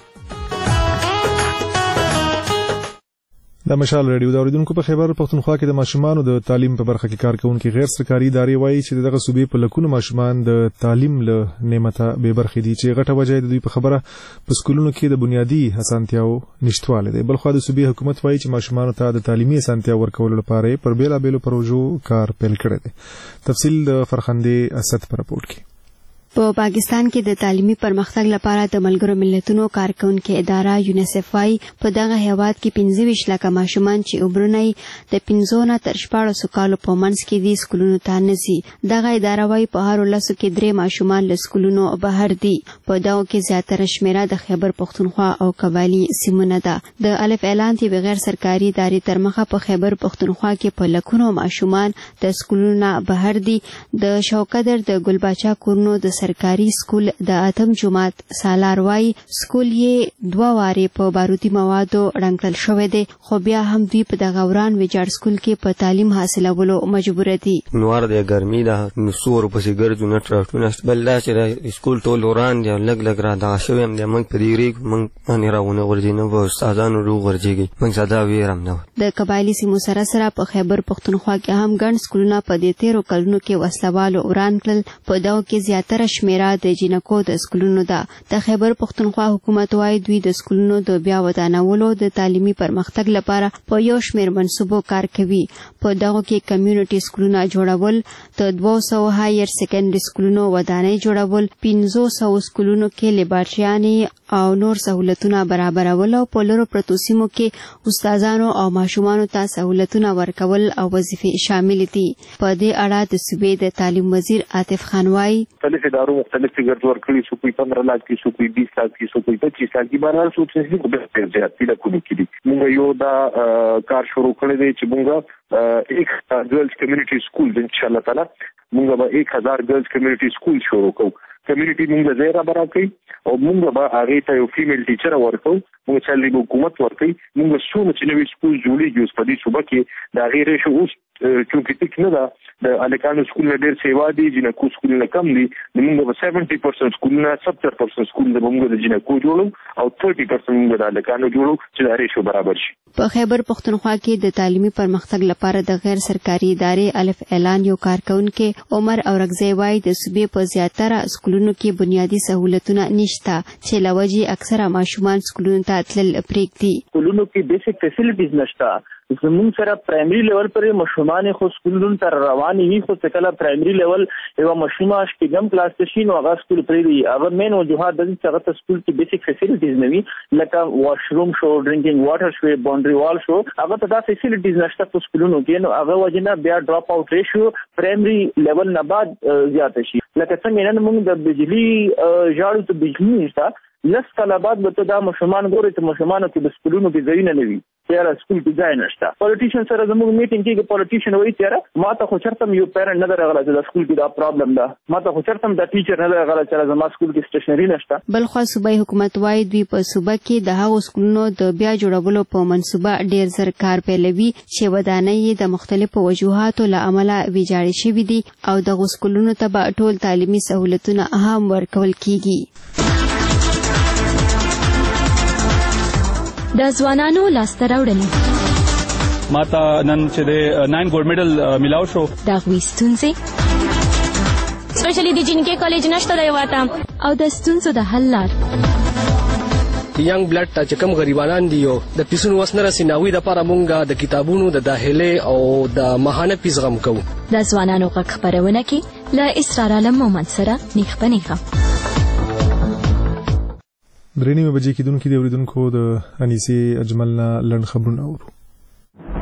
د مشال رادیو د اوریدونکو په خیبر پختونخوا کې د ماشومانو د تعلیم په برخه کې کار کوونکي غیر سرکاري ادارې وایي چې دغه صوبې په لکونو ماشومان د تعلیم له نعمته بې برخې دي، چې غټه وجه د دوی په خبره په سکولونو کې د بنیادي اسانتیاو نشټوالی دی. بلخوا د صوبې حکومت وایي چې ماشومانو ته د تعلیمي اسانتیا ورکولو لپاره پر بیلابیلو پروژو کار پیل کړی دی. تفصیل د فرخندې اسد په راپورټ کې. په پاکستان کې د تعلیمي پرمختګ لپاره د ملګرو ملتونو کارکونکو اداره یونیسف وايي په دغه هیواد کې 25 لکه ماشومان چې عمرونه د 15 نه تر 14 کالو په منځ کې دي سکولونو ته نه ځي. دغه اداره وايي په هر ولسو کې 3 ماشومان له سکولونو بهر دي. په دغه کې زیاتره شمیره د خیبر پختونخوا او قبایلی سیمونه ده. د الف اعلان دی بغیر سرکاري ادارې تر مخه په خیبر پختونخوا کې په لکونو ماشومان د سکولونو بهر دي. د شوکدر د ګلباچا کورنو د سرکاري سکول د اتم جماعت سالار وای سکول یې 2 واره په بارودي موادو رنګل شوې دي، خو بیا هم دوی په دغه وران ویجاړ سکول کې په تعلیم حاصلولو مجبور دي. نوار د ګرمي د سور په سیګرځو نه ټراټونه بل دا چې سکول ټول وران دي، لګ را دا شوې هم د موږ په دې ریګ موږ باندې راونه ورځي نه و استادانو روغ ورځي موږ ساده ویرم نه. د قبایلی سیمو سره په خیبر پختونخوا کې هم ګڼ سکولونه په دې 13 کلونو کې وسلوالو وران کړل. په دغه کې زیاتره شمیره د جنکو د سکولونو ده. د خیبر پختونخوا حکومت وايي دوی د سکولونو د بیا ودانولو د تعلیمي پرمختګ لپاره په یو شمېر منصوبو کار کوي. په دغه کې کمیونټي سکولونه جوړول، د 200 هایر سیکنډري سکولونو ودانۍ جوړول، 500 سکولونو کې لیبارټریانې او نور سہولتونه برابرول او په لرو پرتو سیمو کې استادانو او ماشومانو ته سہولتونه ورکول او وظیفې شامل دي. په دې اړه د صوبې د تعلیم وزیر عاطف خان وايي مختلف اداروں مختلف فگر ورکړي، سو کوئی 15 लाख की, सो कोई 20 लाख की, सो कोई 25 लाख की. بهرحال سوچ چې په زیاتې لکونو کې دي. موږ یو دا کار شروع کړی دی چې موږ ایک ګرلز کمیونټي سکول ان شاء الله تعالی موږ به 1000 ګرلز کمیونټي سکول شروع کوو. کمیونټي موږ زیرا برا کوي او موږ به هغه ته یو فیمیل ټیچر ورکو. موږ چې له حکومت ورکوي موږ څو چې نوې سکول جوړیږي اوس په دې صوبه کې دا غیر شو اوس چونکې ټیک نه ده. د الکانو سکول نه ډېر سیوا دي، جنکو سکول نه کم دي. موږ به 70% سکول نه 70% سکول د موږ د جنکو جوړو او 30% موږ د الکانو جوړو چې دا ریشو برابر شي. په خیبر پختونخوا کې د تعلیمي پرمختګ لپاره د غیر سرکاري ادارې الف اعلان یو کارکونکو عمر اورغزی وايي د صوبې په زیاتره سکولونو کې بنیادی سہولتونه نشته چې لوجي اکثره ماشومان سکولونو ته تلل پرېږدي. سکولونو کې بیسیک فیسیلیټیز نشته. زمونږ سره پرایمري لیول پرې ماشومان خو سکولونو ته روانې وي، خو څه کله پرایمري لیول یو ماشومه شپږم کلاس ته شي نو هغه سکول پرېږدي. هغه مین وجوهات د دې چې هغه ته سکول کې بیسیک فیسیلیټیز نه وي، لکه واشروم شو، ډرینکینګ واټر شو، باونډري وال شو، هغه ته دا فیسیلیټیز نشته په سکولونو کې. نو هغه وجه نه بیا ډراپ آوټ ریشیو پرایمري لیول نه بعد زیات شي. لکه څنګه نن موږ د بجلی ژاړو ته بجلی نشته، لس کاله بعد به ته دا ماشومان ګورې چې ماشومانو کې د سکولونو کې ځایونه نه وي، تیاره سکول کې ځای نشته. پولیټیشن سره زموږ میټینګ کې پولیټیشن وایي تیاره ما ته خو چېرته یو پیرنټ نه دی راغلی چې دا سکول کې دا پرابلم ده، ما ته خو چېرته دا ټیچر نه دی راغلی چې زما سکول کې سټیشنري نشته. بلخوا صوبایي حکومت وایي دوی په صوبه کې د هغو سکولونو د بیا جوړولو په منصوبه ډېر زر کار پیلوي چې ودانۍ د مختلفو وجوهاتو له امله ویجاړې شوي دي او دغو سکولونو ته به ټول تعلیمي سہولتونه هم ورکول کیږي. د ځوانانو لاسته راوړنې ماته نن چې د 9 ګولډ میډل ملاو شو. د هغوی ستونزې سپیشلی د جنکې کالج نشته دی واته او د ستونزو د حل لار. ینګ بلډ ته چې کوم غریبانان دي د پیسونو وس نه رسي ناوی دپاره مونږ د کتابونو د داخلې او د ماهانه فیس غم کوو. د ځوانانو غږ خپرونه کې له اسرار عالم مومند سره نیغ په نیغه 3 بجې کېدونکي د اوریدونکو د انیسې اجمل نه لنډ خبرونه اورو.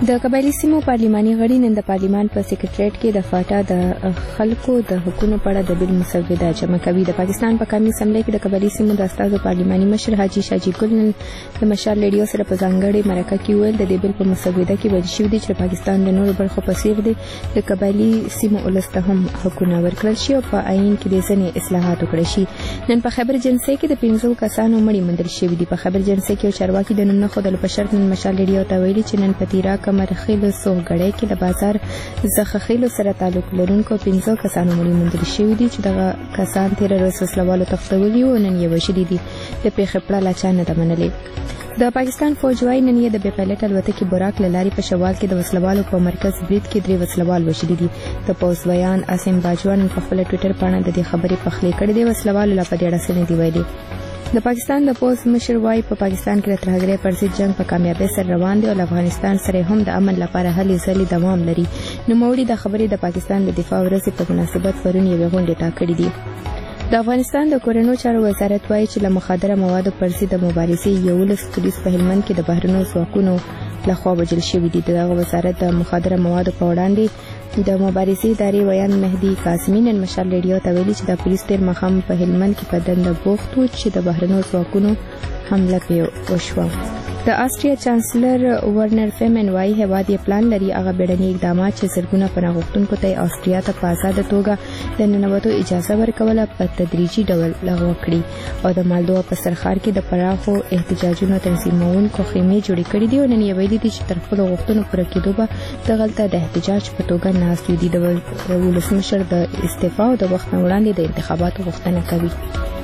د قبایلی سیمو پارلماني غړي نن د پارلمان په سیکریټریټ کې د فاټا د خلکو د حقوقو په اړه د بل مسوده جمع کوي. د پاکستان په قومي اسمبلی کې د قبایلی سیمو د استازو پارلماني مشر حاجی شاجي ګل نن د مشال ریډیو سره په ځانګړي مرکه کې ویل د دې بل په مسوده کې ویل شوی دی چې پاکستان د نورو برخو په څیر دی د قبایلی سیمو ولسته هم حقوقونه ورکړل شي او په آئین کې د ځینې اصلاحات وکړل شي. نن په خبر جنسي کې د 15 کسانو مړي موندل شوي دي. په خبر جنسي کې چارواکي د نن خو د شرط نن مشال ریډیو ته ویلي چې نن په تیرا کمرخیلو سوغړی کې د بازار زخخیلو سره تعلق لرونکو 15 کسانو مړي موندل شوي دي چې دغه کسان تیر ورځ وسلوالو تښتولي او نن یې وژلي دي. د پیښې پړه لا چا نه ده منلې. د پاکستان فوج وايي نن یې د بې پایلټ الوتکې براک له لارې په شوال کې د وسلوالو په مرکز برید کې 3 وسلوال وژلي دي. د پوز بیان اسیم باجوان په خپل ټوئیټر باندې د دې خبرې پخلی کړې دي. وسلوالو لا په دې اړه څه نه دی ویلي. د پاکستان د پوز مشر وايي په پاکستان کې د ترهګرۍ پر ضد جنگ په کامیابۍ سره روان دی او افغانستان سره هم د امن لپاره هلې ځلې دوام لري. نوموړي د خبرې د پاکستان د دفاع ورځې په مناسبت پرون یوې غونډې ټاکلې دي. د افغانستان د کورنیو چارو وزارت وايي چې له مخدره موادو پر ضد د مبارزې 11 پولیس په هلمند کې د بهرنیو ځواکونو لخوا وژل شوي دي. دغه وزارت د مخدره موادو په وړاندې د مبارزې ادارې ویان مهدي قاسمي نن مشال ریډیو ته ویلي چې د پولیس تیر مخام په هلمند کې په دنده بوخت و چې د بهرنیو ځواکونو حمله پرې وشوه. د آسټریا چانسلر ورنر فیمن وايي هیواد یې پلان لري هغه بیړني اقدامات چې زرګونه پناه غوښتونکو ته آسټریا ته په آزاده توګه د ننوتو اجازه ورکوله په تدریجي ډول لغوه کړي او د مالدووا په سرخار کې د پراخو احتجاجونو تنظیمونکو خیمې جوړې کړې دي او نن یې ویلي دي چې تر خپلو غوښتنو پوره کېدو به دغلته د احتجاج په توګه ناست دي. د ولسمشر د استعفا او د وخت نه وړاندې د انتخاباتو غوښتنه کوي.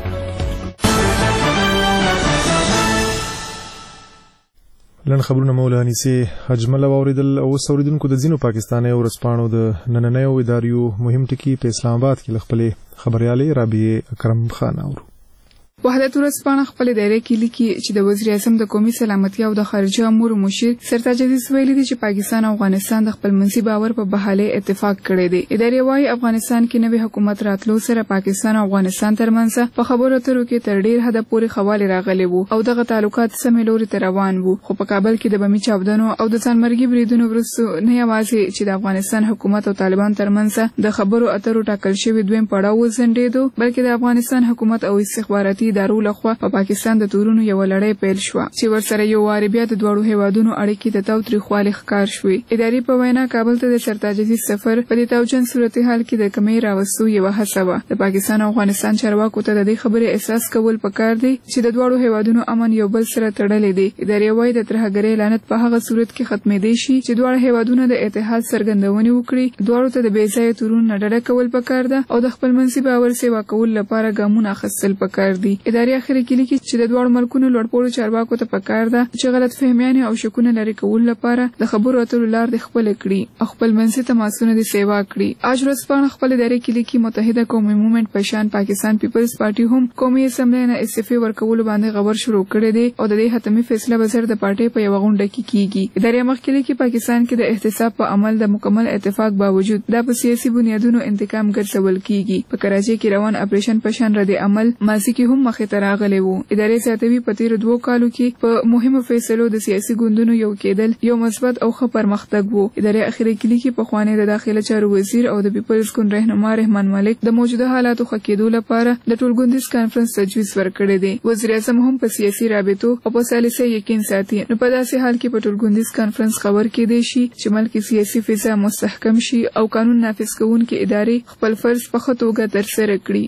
لن خبرونه مولاني سي اجمل اوریدل او اوریدونکو د زینو پاکستاني او رسپانو د نننیو اداریو مهم ټکی په اسلام آباد کې خپلې خبريالي رابعه اکرم خان اورو. وحدت ورځپاڼه خپل دایره کې لیکي چې د وزیر اعظم د قومي سلامتي او د خارجه امور مشیر سرتاج عزیز ویلي دي چې پاکستان او افغانستان د خپل منځي باور په بحاله اتفاق کړی دی. ادارې وايي افغانستان کې نوې حکومت راتلو سره پاکستان او افغانستان ترمنځ په خبرو اترو کې تر ډیر حد پورې خواله راغلي وو او دغه تعلقات سمې لوري ته روان وو. خو په کابل کې د بمي چاودنو او د ځانمرګي بریدونو وروسته نه یوازې چې د افغانستان حکومت او طالبان ترمنځ د خبرو اترو ټاکل شوی دویم پړاو وزندېدو بلکې د افغانستان حکومت او استخباراتي ادارو لخوا په پاکستان د تورونو یو لړۍ پیل شو چې ورسره یو واری بیا د دوړو هیوادونو اړیکې د تاوتریخوالي ښکار شوې. ادارې په وینا کابل ته د سرتاج عزیز سفر په دې توجن صورتحال کې د کمی راوستو یو هڅه وه. د پاکستان او افغانستان چارواکو ته د دې خبرې احساس کول پکار دی چې د دوړو هیوادونو امن یو بل سره تړلې دی. ادارې وايي د ترهګرۍ لعنت په هغه صورت کې ختمېدی شي چې دوړو هیوادونو د اتحاد څرګندونې وکړي. دوړو ته د بې ځایه تورونو نه ډډه کول پکار ده او د خپل منځي باور سیوا کول لپاره ګامونه اخیستل پکار دي. ادارې اخر کې لیکي چې د دوړو ملکونو لوړپوړو چارواکو ته پکار ده چې غلط فهمیانې او شکونه لرې کول لپاره د خبرو اترو لار د خپل کړي او خپل منځي تماسونه د سیوا کړي. اج ورځپاڼه خپل ادارې کې لیکي متحده قومي موومېنټ په شان پاکستان پیپلز پارټي هم قومي اسمبلی نه استعفا ورکول باندې خبر شروع کړی دی او د دې حتمي فیصله به سر د پارټي په یو غونډه کې کیږي. ادارې مخکې لیکي پاکستان کې د احتساب په عمل د مکمل اتفاق باوجود دا په سیاسي بنیادونو انتقام ګرځول کیږي. په کراچۍ کې روان اپریشن په شان رد عمل ماضي کې هم مخې ته راغلی وو. ادارې ساتوي په تیر 2 کالو کې په مهمو فیصلو د سیاسي ګوندونو یو کېدل یو مثبت او ښه پرمختګ وو. ادارې اخیری کې لیکي په خوانې د داخله چارو وزیر او د پیپلز ګوند رهنما رحمان ملک د موجوده حالاتو ښه کېدو لپاره د ټولګوندیز کانفرنس تجویز ورکړی دی. وزیر اعظم هم په سیاسي رابطو او په سالسه یقین ساتي. نو په داسې حال کې په ټولګوندیز کانفرنس خبر کېدی شي چې ملک سیاسي فضا مستحکم شي او قانون نافذ کوونکې ادارې خپل فرض په ښه توګه ترسره کړي.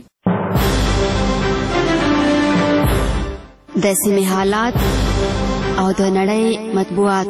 د سیمې حالات او د نړۍ مطبوعات.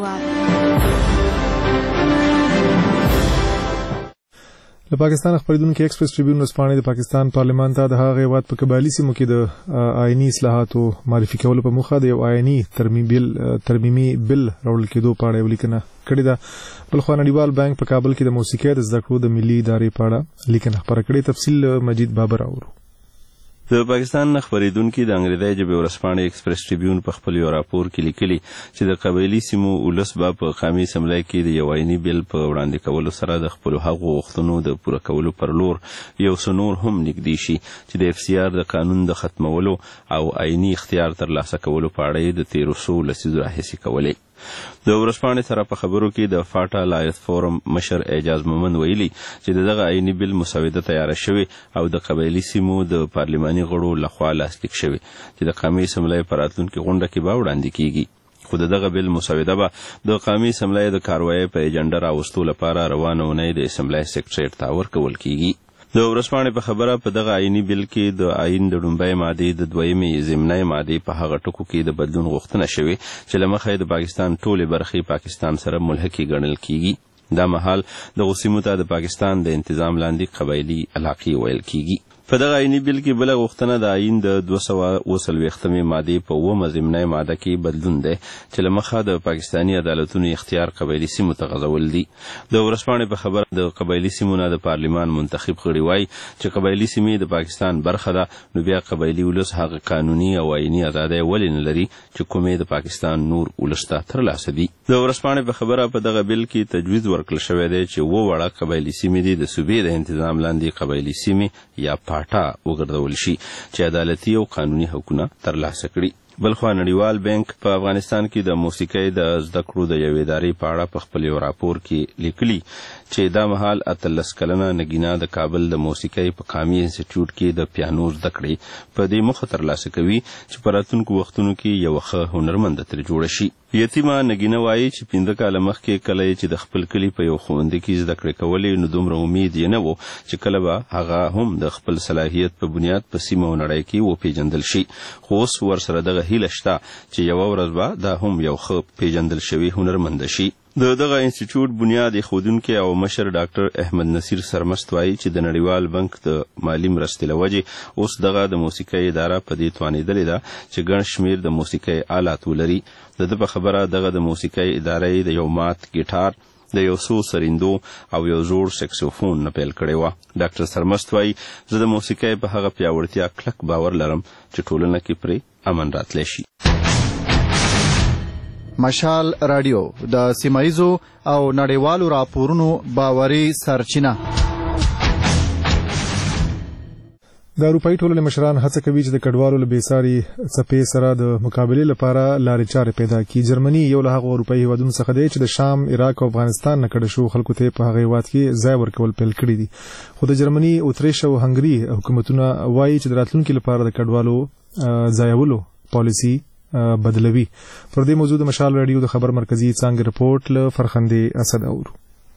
د پاکستان خبريدونکو ایکسپریس ټریبیون ورځپاڼه د پاکستان پارلمان ته د هغه هیواد په قبایلی سیمو کې د آئینی اصلاحاتو معرفي کولو په موخه د یو آئینی ترمیمي بل راوړل کېدو په اړه لیکنه کړې ده. بل خو نړیوال بانک په کابل کې د موسیقۍ د زده کړو د ملي ادارې په اړه لیکنه خبره کړې. تفصیل مجید بابر اورو. د پاکستان خبريدونکو د انګریزي ژبې ورځپاڼې ایکسپریس ټریبیون په خپل یو راپور کې لیکلي چې د قبایلی سیمو ولس به په قومي اسمبلی کې د یو آئینی بل په وړاندې کولو سره د خپل هغو غوښتنو د پوره کولو پر لور یو څه نور هم نږدې شي چې د اف سی آر د قانون د ختمولو او آئینی اختیار ترلاسه کولو په اړه د 1300 لسیزو راهیسې کولې. د ورځپاڼې سره په خبرو کې د فاټا لایث فورم مشر اعجاز مومند ویلي چې دغه آئینی بل مسوده تیار شوی او د قبایلی سیمو د پارلماني غړو لخوا لاسلیک شوی چې د قومي اسمبلی په راتلونکي غونډه کې به وړاندې کیږي. خو دغه بل مسوده به د قومي اسمبلی د کاروایی په ایجنډا راوستو لپاره روانه اونۍ د اسمبلی سیکریټریټ ته ورکول کیږي. د ورځپاڼې په خبره په دغه آئینی بل کې د آئین د لومړۍ مادې د دویمې ضمني مادې په هغه ټکو کې د بدلون غوښتنه شوې چې له مخې د پاکستان ټولې برخې پاکستان سره ملحقې ګڼل کیږي. دا مهال دغو سیمو ته د پاکستان د انتظام لاندې قبایلي علاقې ویل کیږي. په دغه آئینی بل کې بله غوښتنه د آئین د 240 مادې په 9 ضمني ماده کې بدلون دی چې له مخه د پاکستاني عدالتونو اختیار قبایلي سیمو ته غځول دي. د ورځپاڼې په خبره د قبایلي سیمو نه د پارلمان منتخب غړي وایي چې قبایلي سیمې د پاکستان برخه ده، نو بیا قبایلي ولس هغه قانوني او آئینی ازادۍ ولې نه لري چې کومې د پاکستان نور ولس ته ترلاسه دي. د ورځپاڼې په خبره په دغه بل کې تجویز ورکړل شوی دی چې وړه قبایلي سیمې دي د صوبې د انتظام لاندې قبایلي سیمې یا پاټا وګرځول شي چې عدالتي او قانوني حقونه ترلاسه کړي. بلخوا نړیوال بانک په افغانستان کې د موسیقۍ د زده کړو د یوې ادارې په اړه په خپل یو راپور کې لیکلي چې دا مهال 18 کلنه نګینا د کابل د موسیقۍ په قومي انسټیټیوټ کې د پیانو زده کړې په دې موخه ترلاسه کوي چې په راتلونکو وختونو کې یو ښه هنرمند ترې جوړه شي. یتیمه نګینا وایي چې 15 کاله مخکې کله چې د خپل کلي په یو ښوونځي کې زده کړې کولې نو دومره امید یې نه و چې کله به هغه هم د خپل صلاحیت په بنیاد په سیمه او نړۍ کې وپیژندل شي. خو اوس ورسره دغه هیله شته چې یوه ورځ به دا هم یو ښه پیژندل شوی هنرمند شي. د دغه انسټیټیوټ بنیاد ایښودونکی او مشر ډاکټر احمد نصیر سرمست وایي چې د نړیوال بانک د مالي مرستې له وجې اوس دغه د موسیقۍ اداره په دې توانېدلې ده چې ګڼ شمېر د موسیقۍ آلات ولري. د ده په خبره دغه د موسیقۍ ادارې د یو مات ګیټار، د یو څو سریندو او یو زوړ سکسوفون نه پیل کړی وه. ډاکټر سرمست وایي زه د موسیقۍ په هغه پیاوړتیا کلک باور لرم چې ټولنه کې پرې امن راتلی شي. مشال رادیو د سیمایزو او نړیوالو راپورونو باوري سرچینه. د اروپאי ټولنې مشران هڅه کوي چې د کډوالو له بېساري څپې سره د مقابلې لپاره لارې چارې پیدا کړي. جرمني یو له هغو اروپאי هیوادونو څخه دی چې د شام، عراق او افغانستان نه کډه شو خلکو ته په هغه هیواد کې ځای ورکول پیل کړي دي. خو د جرمني، اتریش او هنګري حکومتونه وایي چې د راتلونکي لپاره د کډوالو ځایولو پالیسي بدلوي. پر دې موضوع د مشال رادیو د خبر مرکزی څانګې رپورټ له فرخندې اسد اورو.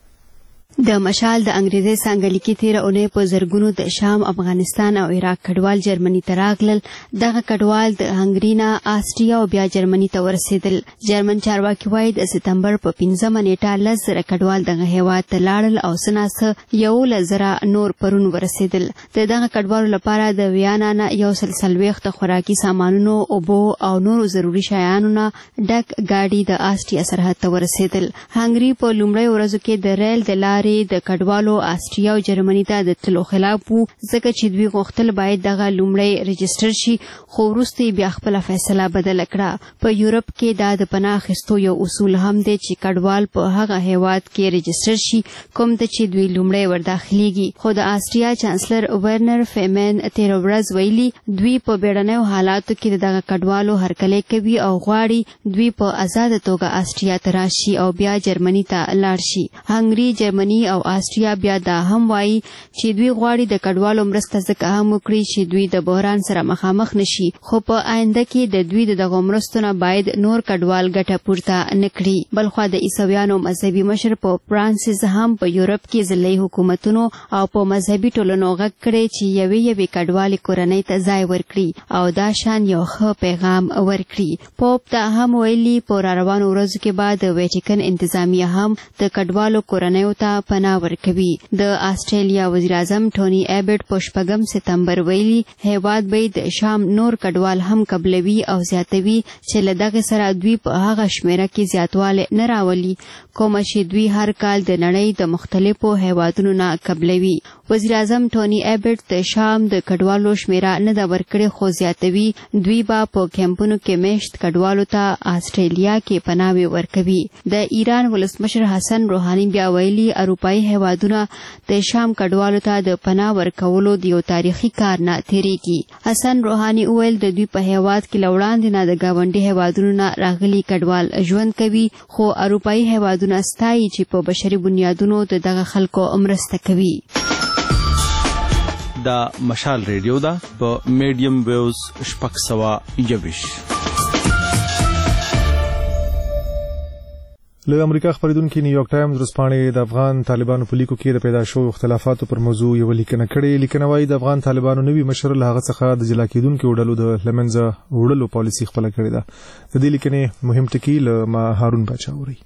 د مشال د انګریزي څانګه لیکي تیر اونۍ په زرګونو د شام، افغانستان او عراق کډوال جرمني ته راغلل. دغه کډوال د هنګري نه آسټریا او بیا جرمني ته ورسېدل. جرمن چارواکي وایي د سپتمبر په 15 نیټه 10,000 کډوال دغه هیواد ته لاړل او څه 11,000 نور پرون ورسېدل. د دغه کډوالو لپاره د ویانا نه 140 خوراکي سامانونو، اوبو او نورو ضروري شیانو نه ډک ګاډي د آسټریا سرحد ته ورسېدل. هنګري په لومړۍ ورځو کې د ریل د لارې د کډوالو آسټریا او جرمني ته د تلو خلاف وو، ځکه چې دوی غوښتل باید دغه لومړی رجسټر شي، خو وروسته بیا خپله فیصله بدله کړه. په یورپ کې دا د پناه اخیستو یو اصول هم دی چې کډوال په هغه هیواد کې رجسټر شي کوم ته چې دوی لومړی ورداخلیږي. خو د آسټریا چانسلر ورنر فیمن تېره ورځ ویلي دوی په بیړنیو حالاتو کې دغه کډوالو هرکلی کوي او غواړي دوی په آزاده توګه آسټریا ته راشي او بیا جرمني ته لاړ شي. هنګري، جرمني او آسټریا بیا دا هم وایي چې دوی غواړي د کډوالو مرسته ځکه هم وکړي چې دوی د بحران سره مخامخ نشي، خو په آینده کې د دوی دغه مرستو نه باید نور کډوال ګټه پورته نه کړي. بلخوا د عیسویانو مذهبي مشر په فرانسیس هم په یورپ کې ځلي حکومتونو او په مذهبي ټولنو غږ کړی چې یوې کډوالې کورنۍ ته ځای ورکړي او دا شان یو ښه پیغام ورکړي. پوپ ته هم ویلي په راروانو ورځو کې به د ویټیکن انتظامیه هم د کډوالو کورنیو ته پناه ورکوي. د آسټرالیا وزیر اعظم ټوني ایبټ په 4 سپتمبر ویلي هیواد به د شام نور کډوال هم قبلوي او زیاتوي چې له دغه سره دوی په هغه شمیره کې زیاتوالی نه راولي کومه چې دوی هر کال د نړۍ د مختلفو هیوادونو نه قبلوي. وزیر اعظم ټونی ایبټ د شام د کډوالو شمیره نه دا ورکړي خو زیاتوي دوی به په کیمپونو کې میشت کډوالو ته آسټرالیا کې پناه ورکوي. د ایران ولسمشر حسن روحاني بیا ویلي اروپایي هیوادونه د شام کډوالو ته د پناه ورکولو د یو تاریخي کار نه تیریږي. حسن روحاني وویل د دوی په هیواد کې لوړاندې نه د گاونډي هیوادونو نه راغلي کډوال ژوند کوي خو اروپایي هیوادونه ستایي چې په بشري بنیادونو د دغه خلکو مرسته کوي. دا مشال ریډیو دا په میډیم ویوز 621. له امریکا خبرېدونکو نیویارک ټایمز ورځپاڼې د افغان طالبانو په لیکو کې د پیدا شوو اختلافاتو پر موضوع یو لیکنه کړې. لیکنه وايي د افغان طالبانو نوي مشر له هغه څخه د جلا کېدونکو ډلو د لمنځه وړلو پالیسي خپله کړې ده. د دې لیکنې مهم ټکي له ما هارون باچا اوري.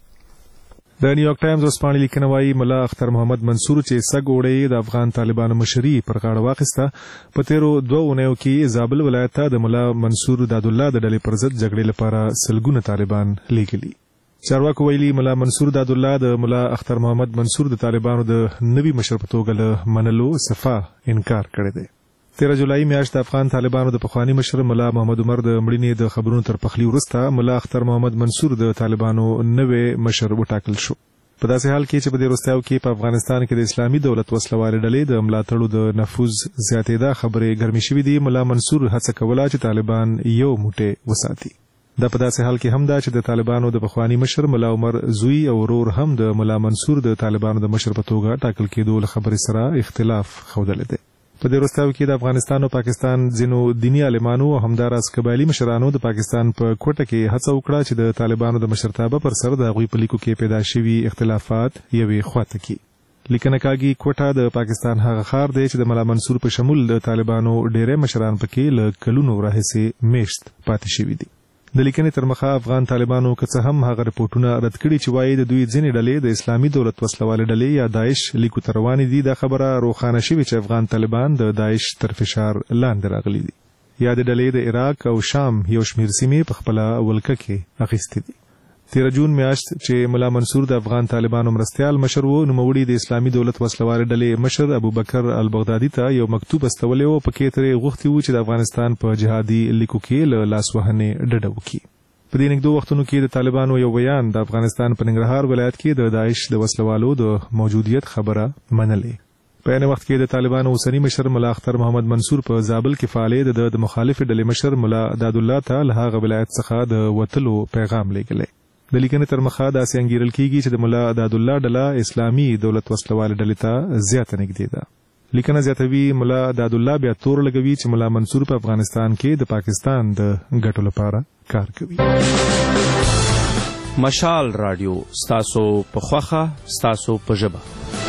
د نیویارک ټایمز ورځپاڼې لیکنه وايي ملا اختر محمد منصور چې سګ وړی د افغان طالبانو مشري پر غاړه واخیسته په تیرو 2 اونیو کې زابل ولایت ته د ملا منصور دادالله د ډلې پر ضد جګړې لپاره سلګونه طالبان لیږلي. چارواکو ویلي ملا منصور دادالله د ملا اختر محمد منصور د طالبانو د نوي مشر په توګه له منلو صفا انکار کړی دی. 13 جولای میاشت د افغان طالبانو د پخوانی مشر ملا محمد عمر د مړینې د خبرونو تر پخلی وروسته ملا اختر محمد منصور د طالبانو نوی مشر وټاکل شو. په داسې حال کې چې په دې وروستیو کې په افغانستان کې د اسلامي دولت وسلوالې ډلې د ملاتړو د نفوذ زیاتېدا خبرې ګرمې شوې دي. ملا منصور هڅه کوله چې طالبان یو موټی وساتي. دا په داسې حال کې هم دا چې د طالبانو د پخوانی مشر ملا عمر زوی او ورور هم د ملا منصور د طالبانو د مشر په توګه ټاکل کېدو له خبرې سره اختلاف ښودلی دی. په دې وروستیو کې د افغانستان او پاکستان ځینو دیني عالمانو او همداراز قبایلي مشرانو د پاکستان په کوټه کې هڅه وکړه چې د طالبانو د مشرتابه پر سر د هغوی په لیکو کې پیدا شوي اختلافات یوې خواته کړي. لیکنه کاږي کوټه د پاکستان هغه ښار دی چې د ملا منصور په شمول د طالبانو ډېری مشران پکې له کلونو راهیسې میشت پاتې شوي دي. د لیکنې تر مخه افغان طالبانو که څه هم هغه رپورټونه رد کړي چې وایي د دوی ځینې ډلې د اسلامي دولت وسلوالې ډلې یا داعش لیکو ته روانې دي. دا خبره روښانه شوې چې افغان طالبان د داعش تر فشار لاندې راغلي دي. یا د ډلې د عراق او شام یو شمېر سیمې په خپله ولکه کې اخیستې دي. 13 جون میاشت چې ملا منصور د افغان طالبانو مرستیال مشر و، نوموړي د اسلامي دولت وسلوالې ډلې مشر ابوبکر البغدادي ته یو مکتوب استولی و. پکې ترې غوښتي وو چې د افغانستان په جهادي لیکو کې له لاسوهنې ډډه وکړي. په دې نږدې وختونو کې د طالبانو یو بیان د افغانستان په ننګرهار ولایت کې د داعش د وسلوالو د موجودیت خبره منلې. په یعنې وخت کې د طالبانو اوسني مشر ملا اختر محمد منصور په زابل کې فعالیت د مخالف ډلې مشر ملا دادالله ته له هغه ولایت څخه د وتلو پیغام لیږلی. د لیکنې تر مخه داسې انګیرل کېږي چې د ملا دادالله ډله اسلامي دولت وسلوالې ډلې ته زیاته نږدې ده. لیکنه زیاتوي ملا دادالله بیا تور لګوي چې ملا منصور په افغانستان کې د پاکستان د ګټو لپاره کار کوي. مشال رادیو ستاسو په خوخه ستاسو په ژبه.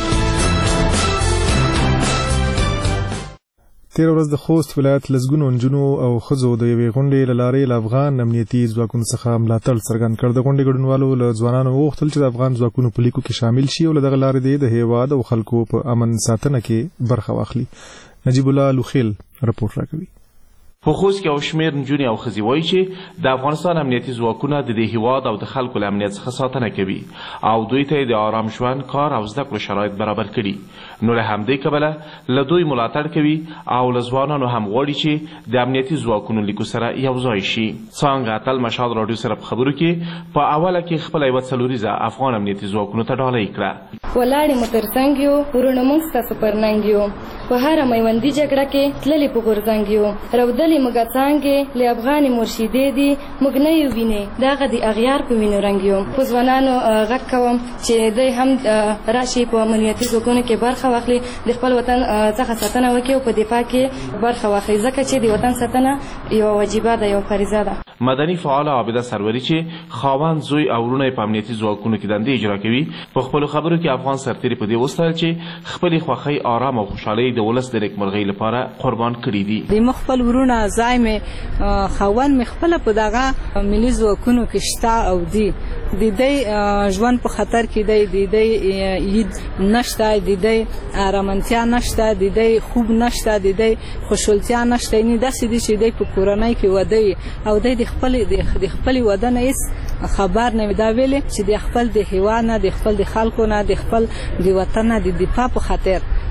تیر ورځ د خوست ولایت لزګونو نجونو او ښځو د یوې غونډې له لارې له افغان امنیتي ځواکونو څخه ملاتړ څرګند کړ. د غونډې ګډونوالو له ځوانانو وغوښتل چې د افغان ځواکونو په لیکو کې شامل شي او له دغه لارې د هیواد او خلکو په امن ساتنه کې برخه واخلي. نجیب الله لوخیل رپورټ راکوي. په خوست کې او شمېر نجونې او ښځې وایي چې د افغانستان امنیتي ځواکونه د دې هیواد او د خلکو له امنیت څخه ساتنه کوي او دوی ته د آرام ژوند، کار او زده کړو شرایط برابر کړي. نو له همدې کبله له دوی ملاتړ کوي او له ځوانانو هم غواړي چې د امنیتي ځواکونو لیکو سره یو ځای شي. څانګه اتل مشال راډیو سره په خبرو کې په اوله کې خپله یوه څلوریزه افغان امنیتي ځواکونو ته ډالۍ کړه. ولاړې مو تر څنګ یو، ورونه موږ ستاسو پر ننګ یو، په هره میوندي جګړه کې تللې په غورځنګ یو، رودلې موږ څانګې له افغانې مرشدې دي موږ نه یو وینې دغه د اغیار په وینو رنګ یو. په ځوانانو غږ کوم چې دوی هم راشي په امنیتي ځواکونو کې برخه واخلي، د خپل وطن څخه ساتنه وکړي او په دفاع کې برخه واخلي، ځکه چې د وطن ساتنه یوه وجیبه ده، یوه فریضه ده. مدني فعاله عابده سروري چې خاوند، زوی او ورونه په امنیتي ځواکونو کې دندې اجرا کوي، په خپلو خبرو کې افغان سرتېري په دې وستایل چې خپلې خوښۍ، آرام او خوشحالۍ د ولس د نیکمرغۍ لپاره قربان کړي دي. د مخ خپل ورونه ځای مې خاوند مې خپله په دغه ملي ځواکونو کې شته او دی د دې ژوند په خطر کې دی، د دې عید نشته، د دې ارامتیا نشته، د دې خوب نشته، د دې خوشحالتیا نشته. یعنې داسې دي چې دی په کورنۍ کې واده وي او دی د خپلې واده نه هېڅ خبر نه وي. دا ویلې چې د خپل د هېواد نه، د خپل د خلکو نه، د خپل د وطن نه د دفاع په خاطر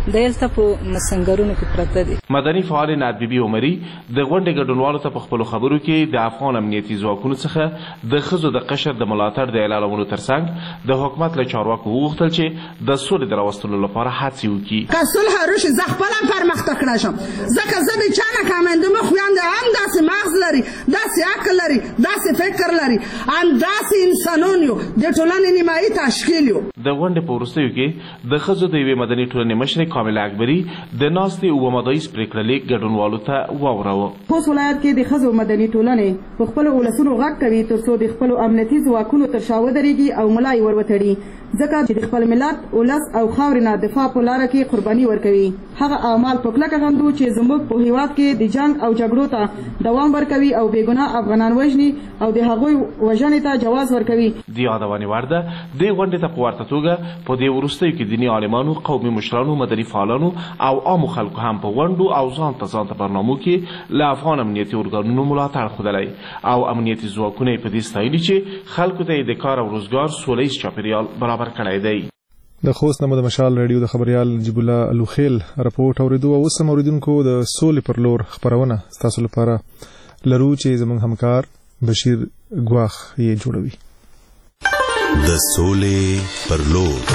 دلته په مسنګرونو کې پرته دي. مدني فعال نعت بیبي عمري د غونډې ګډونوالو ته په خپلو خبرو کې د افغان امنیتي ځواکونو څخه د ښځو د قشر د ملاتړ د اعلانولو ترڅنګ د حکومت له چارواکو وغوښتل چې د سولې د راوستلو لپاره هڅې وکړي. که صلح راشي زه خپله پرمختګ راشم، ځکه زه د چا نه کامنده مخ خویندې هم داسې مغز لري، داسې عقل لري، داسې فکر لري، همداسې انسانون یو، د ټولنې نیمایي تشکیل یو. د غونډې په وروستیو کې د ښځو د یوې مدني ټولنې مشرې کامله اکبري د ناستې اووه مدایز پرېکړه لیک ګډونوالو ته واوراوه. خوست ولایت کې د ښځو مدني ټولنې په خپلو ولسونو غږ کوي تر څو د خپلو امنیتي ځواکونو تر شا ودرېږي او ملا یې ور وتړي، ځکه چې د خپل ملت، ولس او خاورې نه دفاع په لاره کې قرباني ورکوي. هغه اعمال په کلکه غندو چې زموږ په هېواد کې د جنګ او جګړو ته دوام ورکوي او بېګناه افغانان وژني او د هغوی وژنې ته جواز ورکوي. د یادونې وړ ده دې غونډې ته په ورته توګه په دې وروستیو کې دیني عالمانو، قومي مشرانو، مدني فعالانو او عامو خلکو هم په غونډو او ځان ته برنامو کې له افغان امنیتي ارګانونو ملاتړ ښودلی او امنیتي ځواکونه یې په دې ستایلي چې خلکو ته یې د کار او روزګار سوله ییز چاپېریال برابر کړی دی. د خوست نمو د مشال رادیو د خبريال نجیب الله الوخیل راپورټ اوریدو او سم اوریدونکو د سولې پر لور خبرونه تاسو لپاره لرو چې زموږ همکار بشیر ګواخ یې جوړوي. د سولې پر لور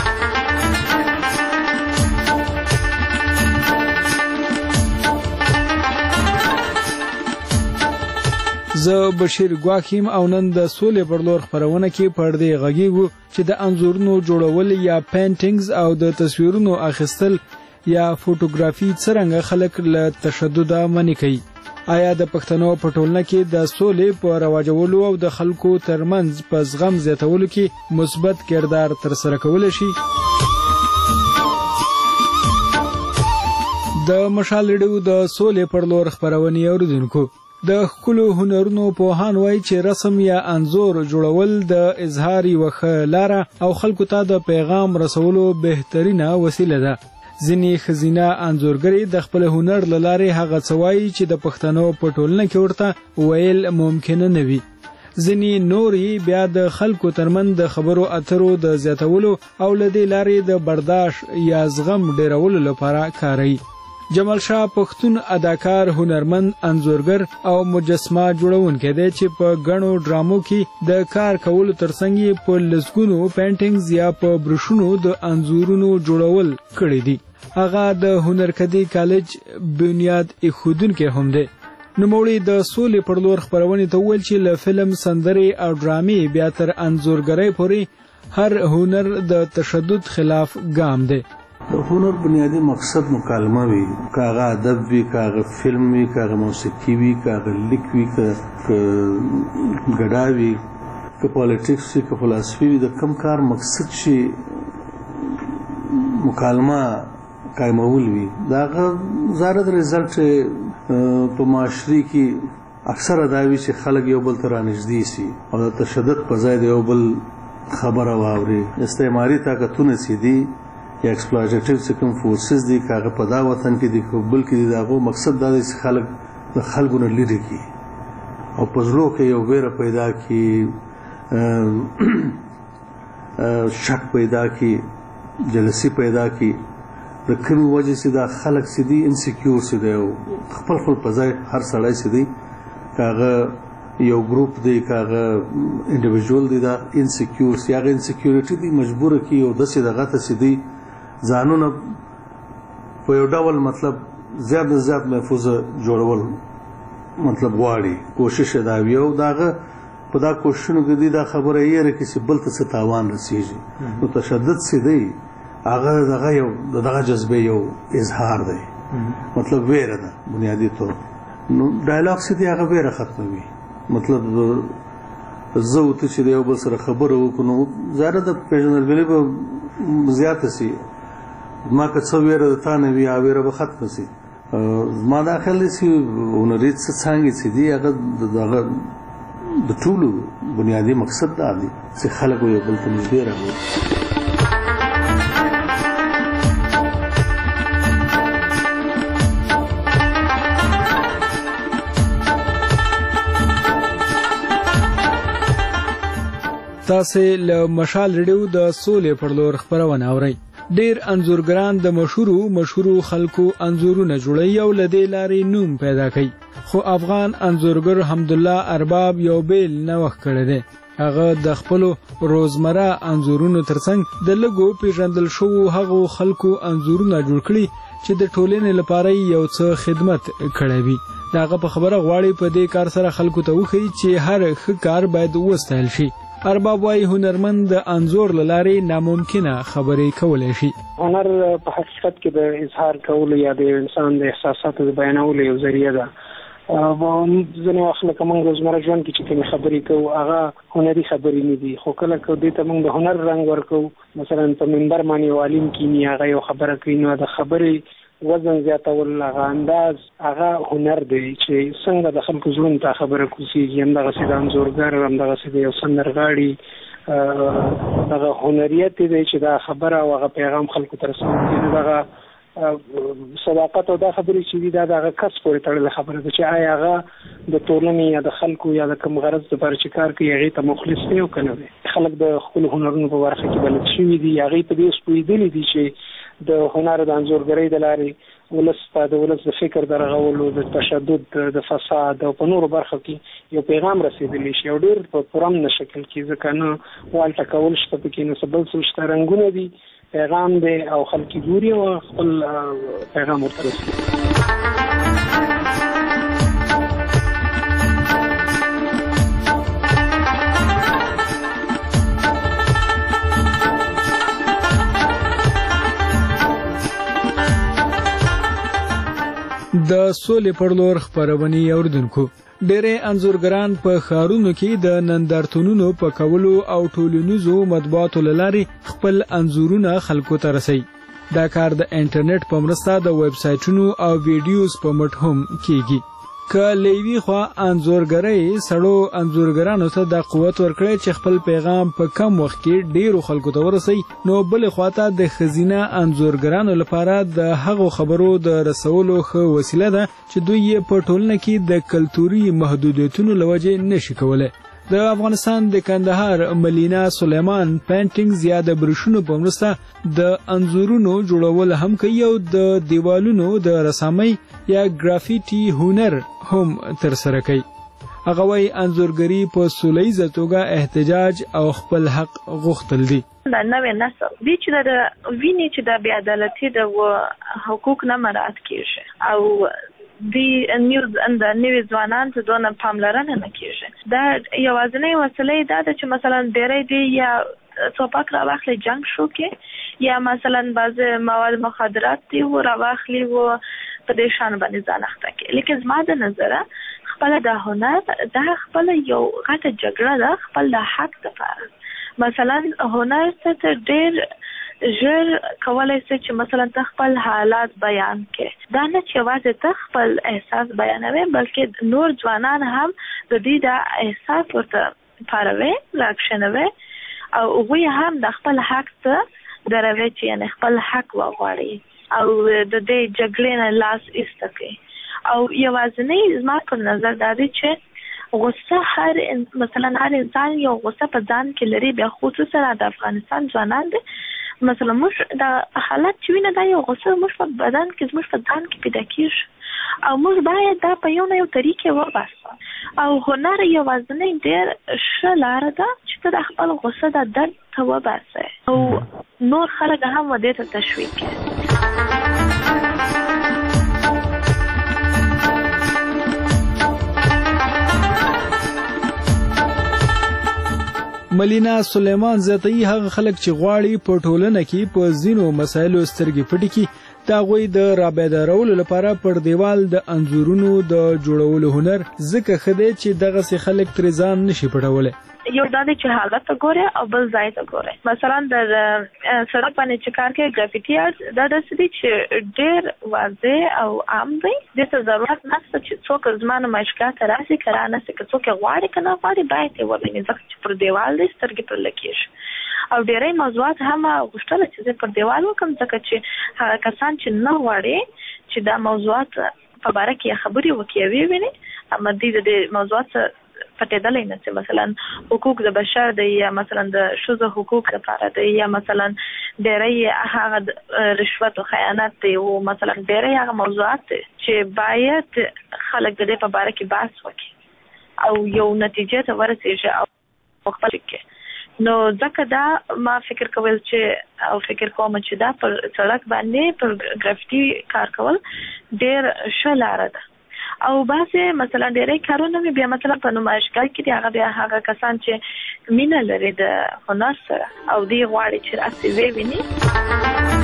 زه بشیر ګواخیم او نن د سولې پر لور خبرونه کې پر دې غږیږو چې د انځورونو جوړول یا پینټینګز او د تصویرونو اخیستل یا فوټوګرافي څرنګه خلک له تشدد منع کوي. آیا د پښتنو په ټولنه کې د سولې په رواجولو او د خلکو ترمنځ په زغم زیاتولو کې مثبت کردار ترسره کولی شي؟ د مشال رادیو د سولې پر لور خبرونه اوریدونکو، د ښکلو هنرونو پوهان وایي چې رسم یا انځور جوړول د اظهار یوه ښه لاره او خلکو ته د پیغام رسولو بهترینه وسیله ده. ځینې ښځینه انځورګرې د خپل هنر له لارې هغه څه وایي چې د پښتنو په ټولنه کې ورته ویل ممکنه نه وي. ځینې نورې بیا د خلکو ترمنځ د خبرو اترو د زیاتولو او له دې لارې د برداشت یا زغم ډیرولو لپاره کاروي. جمال شاه پښتون اداکار، هنرمند، انځورګر او مجسمه جوړونکی دی چې په غنو ډرامو کې د کار کولو ترڅنګ په لسګونو پینټینګز یا په بروشونو د انځورونو جوړول کړی دي. هغه د هنرکدي کالج بنیاد ایښودونکی هم دی. نوموړي د سولې پر لور خبرونې ته وویل چې له فلم، سندرې او ډرامې بیا تر انځورګرۍ پورې هر هنر د تشدد خلاف ګام دی. د هنر بنیادی مقصد مکالمه وي، که هغه ادب وي، که هغه فلم وي، که هغه موسیقي وي، که هغه لیک وي، که ګډا وي، که پالیټکس وي، که فلسفي وي. د کم کار مقصد چې مکالمه قایمول وي، د هغه ظاهره د ریزلټ په معاشري کې اکثره دا وي چې خلک یو بل ته رانږدې سي او د تشدد په ځای د یو بل خبره واوري. استعماري طاقتونه چې دي یا ایکسپلویټیټیو چې کوم فورسز دي، که هغه په دا وطن کې دي که بل کې دي، د هغو مقصد دا دی چې خلک د خلکو نه لرې کړي او په زړو کې یو ویره پیدا کړي، شک پیدا کړي، جلسي پیدا کړي. د کومې وجې چې دا خلک چې دي انسیکیور چې دی او خپل په ځای هر سړی چې دی، که هغه یو ګروپ دی، که هغه انډیویژول دی، دا انسیکیور چې هغه انسیکیورټي دی مجبوره کړي او داسې دغه ته چې دی ځانونه په یو ډول مطلب زیات نه زیات محفوظه جوړول مطلب غواړي. کوشش یې دا وي او د هغه په دا کوششونو کې دی دا خبره یې رکړي چې بل ته څه تاوان رسېږي. نو تشدد چې دی هغه دغه یو دغه جذبې یو اظهار دی، مطلب ویره ده بنیادي طور. نو ډایلاګ چې دی هغه ویره ختموي، مطلب زه او ته چې د یو بل سره خبره وکړو نو ظاهره د پیژندګلوي به زیاته سي. ما که څه ویره د تا نه وي هغه ویره به ختمه سي. زما دا خیال دی چې هنري څانګې چې دي هغه د ټولو بنیادي مقصد دا دی چې خلک یو بل ته نږدې راوړي. تاسې له مشال رادیو د سولې پر لور خبرونه اورئ. ډیر انځورګران د مشهورو خلکو انځورونه جوړي او لدې لارې نوم پیدا کوي خو افغان انځورګر حمدالله ارباب یو بیل نوښت کړی دی هغه د خپل روزمره انځورونو ترڅنګ د لګو پیژندل شوو هغو خلکو انځورونه جوړ کړي چې د ټولنې لپاره یو څه خدمت کړی وي داغه په خبره غواړي په دې کار سره خلکو ته وښيي چې هر ښه کار باید وستایل شي ارباب وايي هنرمند د انځور لارې ناممکنه خبرې کولی شي هنر په حقیقت کې د اظهار کولو یا د انسان د احساساتو د بیانولو یو ذریعہ ده ځینې وخت لکه موږ روزمره ژوند کې چې کومې خبرې کوو هغه هنري خبرې نه دي خو کله که دې ته موږ د هنر رنګ ورکوو مثلا په منبر باندې یو عالم کینی هغه یو خبره کوي نو د خبرې وزن زیاتول هغه انداز هغه هنر دی چې څنګه د خلکو زړونو ته خبره کوسیږي همدغسې د انځورګر همدغسې د یو سندرغاړي هغه هنریت دی چې دا خبره او هغه پیغام خلکو ته رسوي دغه صداقت او دا خبرې چې دي دا د هغه کس پورې تړلې خبره ده چې آیا هغه د ټولنې یا د خلکو یا د کوم غرض لپاره چې کار کوي هغې ته مخلص دی او که نه دی خلک د خپلو هنرونو په برخه کې بلد شوي دي هغې په دې اوس پوهېدلي دي چې د هنر د انځورګرۍ د لارې ولس ته د ولس د فکر د رغولو د تشدد د فساد او په نورو برخو کې یو پیغام رسېدلی شي او ډېر په پرامن شکل کې ځکه نه والټه کول شته پکې نه څه بل څه شته رنګونه دي پیغام دی او خلک ګوري او خپل پیغام ورته رسوي د سولې پر لور خپرونې اوریدونکو ډېرې انځورګران په ښارونو کې د نندارتونونو په کولو او ټولنیزو مطبوعاتو له لارې خپل انځورونه خلکو ته رسوي دا کار د انټرنیټ په مرسته د ویب سایټونو او ویډیوز په مټ هم کیږي که لیوي خوا انځورګرۍ سړو انځورګرانو ته د قوت ورکړي چې خپل پیغام په کم وخت کې ډیرو خلکو ته ورسوي نو بل خواته د ښځینه انځورګرانو لپاره د هغو خبرو د رسولو ښه وسیله ده چې دوی یې په ټولنه کې د کلتوري محدودیتونو له وجې نشي کولی د افغانستان د کندهار ملینا سلیمان پینټینګز یا د برشونو په مرسته د انځورونو جوړول هم کوي او د دیوالونو د رسامۍ یا ګرافیټي هنر هم ترسره کوي هغه وايي انځورګري په سولیزه توګه احتجاج او خپل حق غوښتل دي د نوې نسل دي چې د ویني چې د بې عدالتي د حقوق نه مراعات کیږي او دی نیوز اند نوی ځوانان ته دونه پاملرنه نه کیږي دا یوازینۍ وسیله ده چې مثلا ډېری دی یا ټوپک راواخلي جنگ شو کې یا مثلا بعض مواد مخدرات دی و راواخلي و په دې شان باندې ځان اخته کې لیکن زما د نظر خپل د هنر دا خپل یو غټه جګړه ده خپل د حق لپاره مثلا هنر څه ډېر ژر کولای شي چې مثلا خپل حالات بیان کړي دا نه چې یوازې ته خپل احساس بیانوي بلکې نور ځوانان هم د دې د احساس ورته پاروي راکښنوي او هغوی هم د خپل حق ته دروي چې یعنی خپل حق وغواړي او د دې جګړې نه لاس ایسته کړي او یوازینۍ زما په نظر دا دی چې غصه مثلا هر انسان یو غصه په ځان کې لري بیا خصوصا د افغانستان ځوانان دي مثلا موږ د حالت چې وینه دا یو غصه موږ په بدن کې موږ په ځان کې پیدا کیږي او موږ باید دا په یو نه یو طریقې وباسو او هنر یوازینۍ ډېر ښه لاره ده چې ته د خپل غصه د درد ته وباسې او نور خلک هم ودې ته تشویق کړي ملینا سلیمان زیاتوي هغه خلک چې غواړي په ټولنه کې په ځینو مسایلو سترګې پټې کړي د هغوی د رابیدارولو لپاره پر دیوال د انځورونو د جوړولو هنر ځکه ښه دی چې دغسې خلک ترې ځان نشي پټولی یو دا دی چې حالت ته ګوري او بل ځای ته ګوري مثلا د سړک باندې چې کار کوي ګرافیټي آرټ دا داسې دی چې ډېر واضح او عام دی دې ته ضرورت نشته چې څوک زما نمایشګاه ته راشي که رانشي که څوک یې غواړي که نه غواړي باید یې وویني ځکه چې پر دیوال دی سترګې پرله کېږي او ډېری موضوعات هم غوښتله چې زه پر دیوال وکړم ځکه چې هغه کسان چې نه غواړي چې دا موضوعات په باره کې خبرې وکړي او وویني اما دوی د دې موضوعات پټېدلی نه چې مثلا حقوق د بشر دی یا مثلا د ښځو حقوق لپاره دی یا مثلا ډېرې هغه رشوت او خیانت دی او مثلا ډېرې هغه موضوعات چې باید خلک د دې په باره کې بحث وکړي او یو نتیجه ته ورسېږي او خپل کې نو ځکه دا ما فکر کول چې او فکر کوم چې دا پر سړک باندې پر ګرافټي کار کول ډېر ښه لاره ده او باسه مثلا ډېرې کارونه مې بیا مثلا په نمایشګاه کې دی هغه بیا هغه کسان چې مینه لري د هنر سره او دی غواړي چې راسي ویني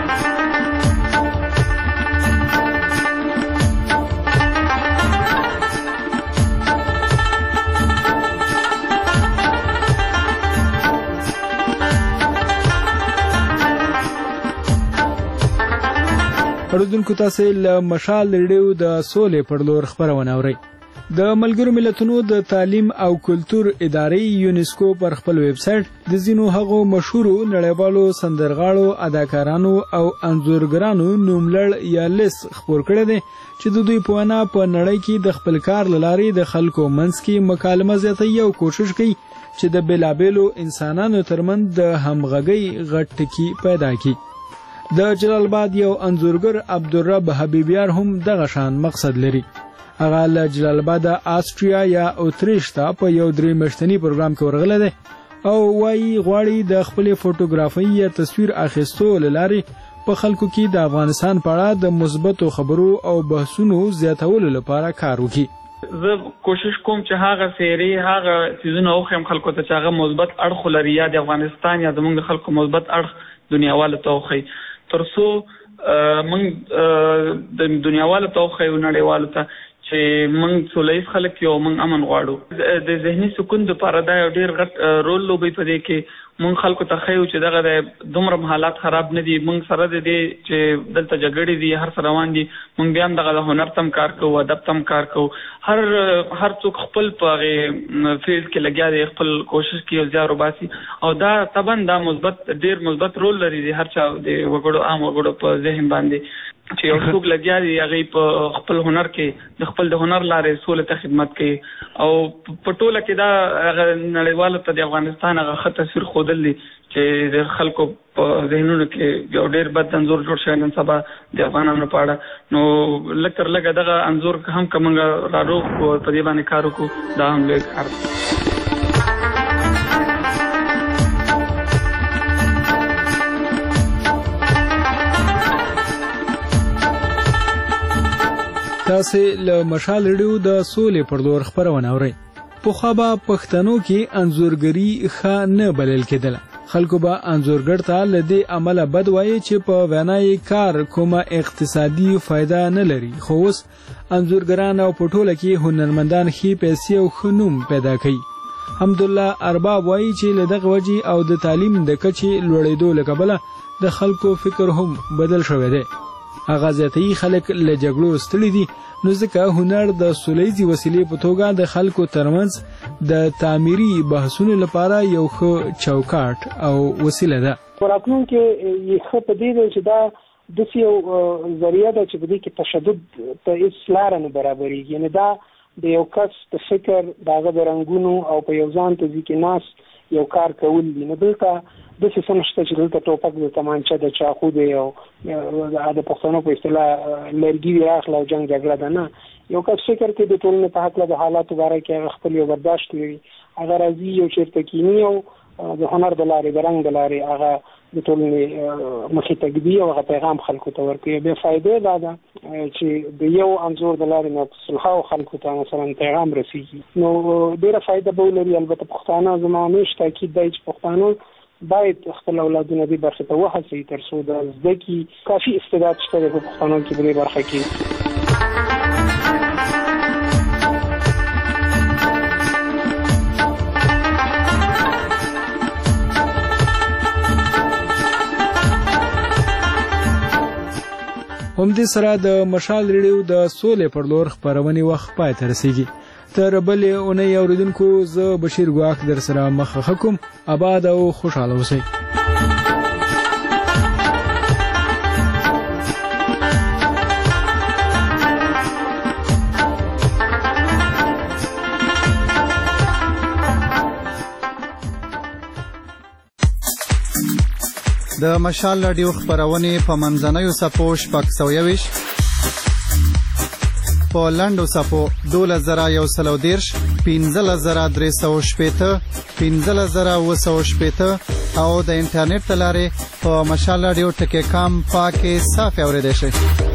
اردوونکو تاسو له مشال ریډیو د سولې پر لور خبرونه اورئ د ملګرو ملتونو د تعلیم او کلتور ادارې یونیسکو پر خپل ویب سټ د زینو هغو مشهورو نړیوالو سندرغاړو اداکارانو او انځورګرانو نوملړ یا لیست خپور کړی دی چې د دوی په وینا په نړۍ کې د خپل کار له لارې د خلکو منځ کې مکالمه زیاتوي او کوشش کوي چې د بېلابېلو انسانانو ترمنځ د همغږۍ غټ ټکي پیدا کړي د جلال آباد یو انځورګر عبدالرب حبیبیار هم دغه شان مقصد لري هغه له جلال آباد آسټریا یا اتریش ته په یو 3 میاشتني پروګرام کې ورغلی دی او وايي غواړي د خپل فوټوګرافي یا تصویر اخیستو لارې په خلکو کې د افغانستان په اړه د مثبتو خبرو او بحثونو زیاتولو لپاره کار وکړي زه کوشش کوم چې هغه سیری هغه سيزونه اوخم خلکو ته چې هغه مثبت اړخ لري یا د افغانستان یا زموږ خلکو مثبت اړخ دنیاواله توخی ترڅو موږ د دنیاواله توخی او نړیواله ته چې موږ سولېف خلک یو موږ امن غواړو د ذهني سکون لپاره دا یو ډېر غټ رول لوبي په دې کې موږ خلکو ته خیو چې دغه د دومره حالات خراب نه دي موږ سره د دې چې دلته جګړې دي هر څه روان دي موږ بیا هم دغه هنر تم کار کوو ادب تم کار کوو هر څوک خپل په فیلډ کې لګیا دی خپل کوشش کوي زیار وباسي او دا طبعا دا ډېر مثبت رول لري هر چا د وګړو عام وګړو په ذهن باندې چې یو څوک لګیا دی هغه په خپل هنر کې د خپل د هنر لارې سولې ته خدمت کوي او په ټوله کې دا نړیواله ته د افغانستان هغه ښه تصویر ښودل دي چې د خلکو په ذهنونو کې یو ډېر بد انځور جوړ شوی نن سبا د افغانانو په اړه نو لږ تر لږه دغه انځور هم که موږ راروغ کړو په دې باندې کار وکړو دا هم لوی کار دی تاسو له مشال ریډیو د سولې پر لور خبرونه اورئ پخوا به پښتنو کې انځورګري ښه نه بلل کېدله خلکو به انځورګر ته له دې امله بد وایي چې په وینای کار کومه اقتصادي فایده نه لري خو اوس انځورګران او په ټوله کې هنرمندان ښې پیسې او ښه نوم پیدا کوي حمدالله ارباب وایي چې له دغه وجې او د تعلیم د کچې لوړېدو له کبله د خلکو فکر هم بدل شوی دی هغه ذاتي خلک له جګړو ستړي دي نو ځکه هنر د سولېزي وسیلې په توګه د خلکو ترمنځ د تعمیري بحثونو لپاره یو ښه چوکاټ او وسیله ده راتلونکي یې ښه په دې دی چې دا داسې یو ذریعه ده چې په دې کې تشدد ته هېڅ لاره نه برابرېږي یعنې دا د یو کس د فکر د هغه د رنګونو او په یو ځان ته ځي کې ناست یو کار کول دي نو دلته داسې څه نشته چې دلته ټوپک د تمانچه د چاقو دی او د پښتنو په اصطلاح لرګي وي راخله او جنګ جګړه ده نه یو کس فکر کوي د ټولنې په هکله د حالاتو باره کې هغه خپل یو برداشت لري هغه راځي یو چېرته کیني او د هنر د لارې د رنګ د لارې هغه د ټولنې مخې ته ږدي او هغه پیغام خلکو ته ورکوي بیا فایدې دا ده چې د یو انځور د لارې نه په سلهاو خلکو ته مثلا پیغام رسیږي نو ډېره فایده به ولري البته پښتانه زما همیش تاکید دی چې پښتانه باید خپل اولادونه دې برخې ته وهڅوي تر څو د زده کړې کافي استعداد شته دی په پښتنو کې په دې برخه کې همدې سره د مشال ریډیو د سولې پر لور خبرونې وخت پای ته رسیږي تر بلې اونۍ اوریدونکو زه بشیر ګواښ در سره مخه کوم آباد او خوشحاله اوسئ د مشال رادیو خبرونه په منځنوي صفو 621 په لنډو صفو 12130 15380 15780 او د انټرنیټ تلاره په مشال رادیو ټکی کام پاکه صاف اوریدل شي.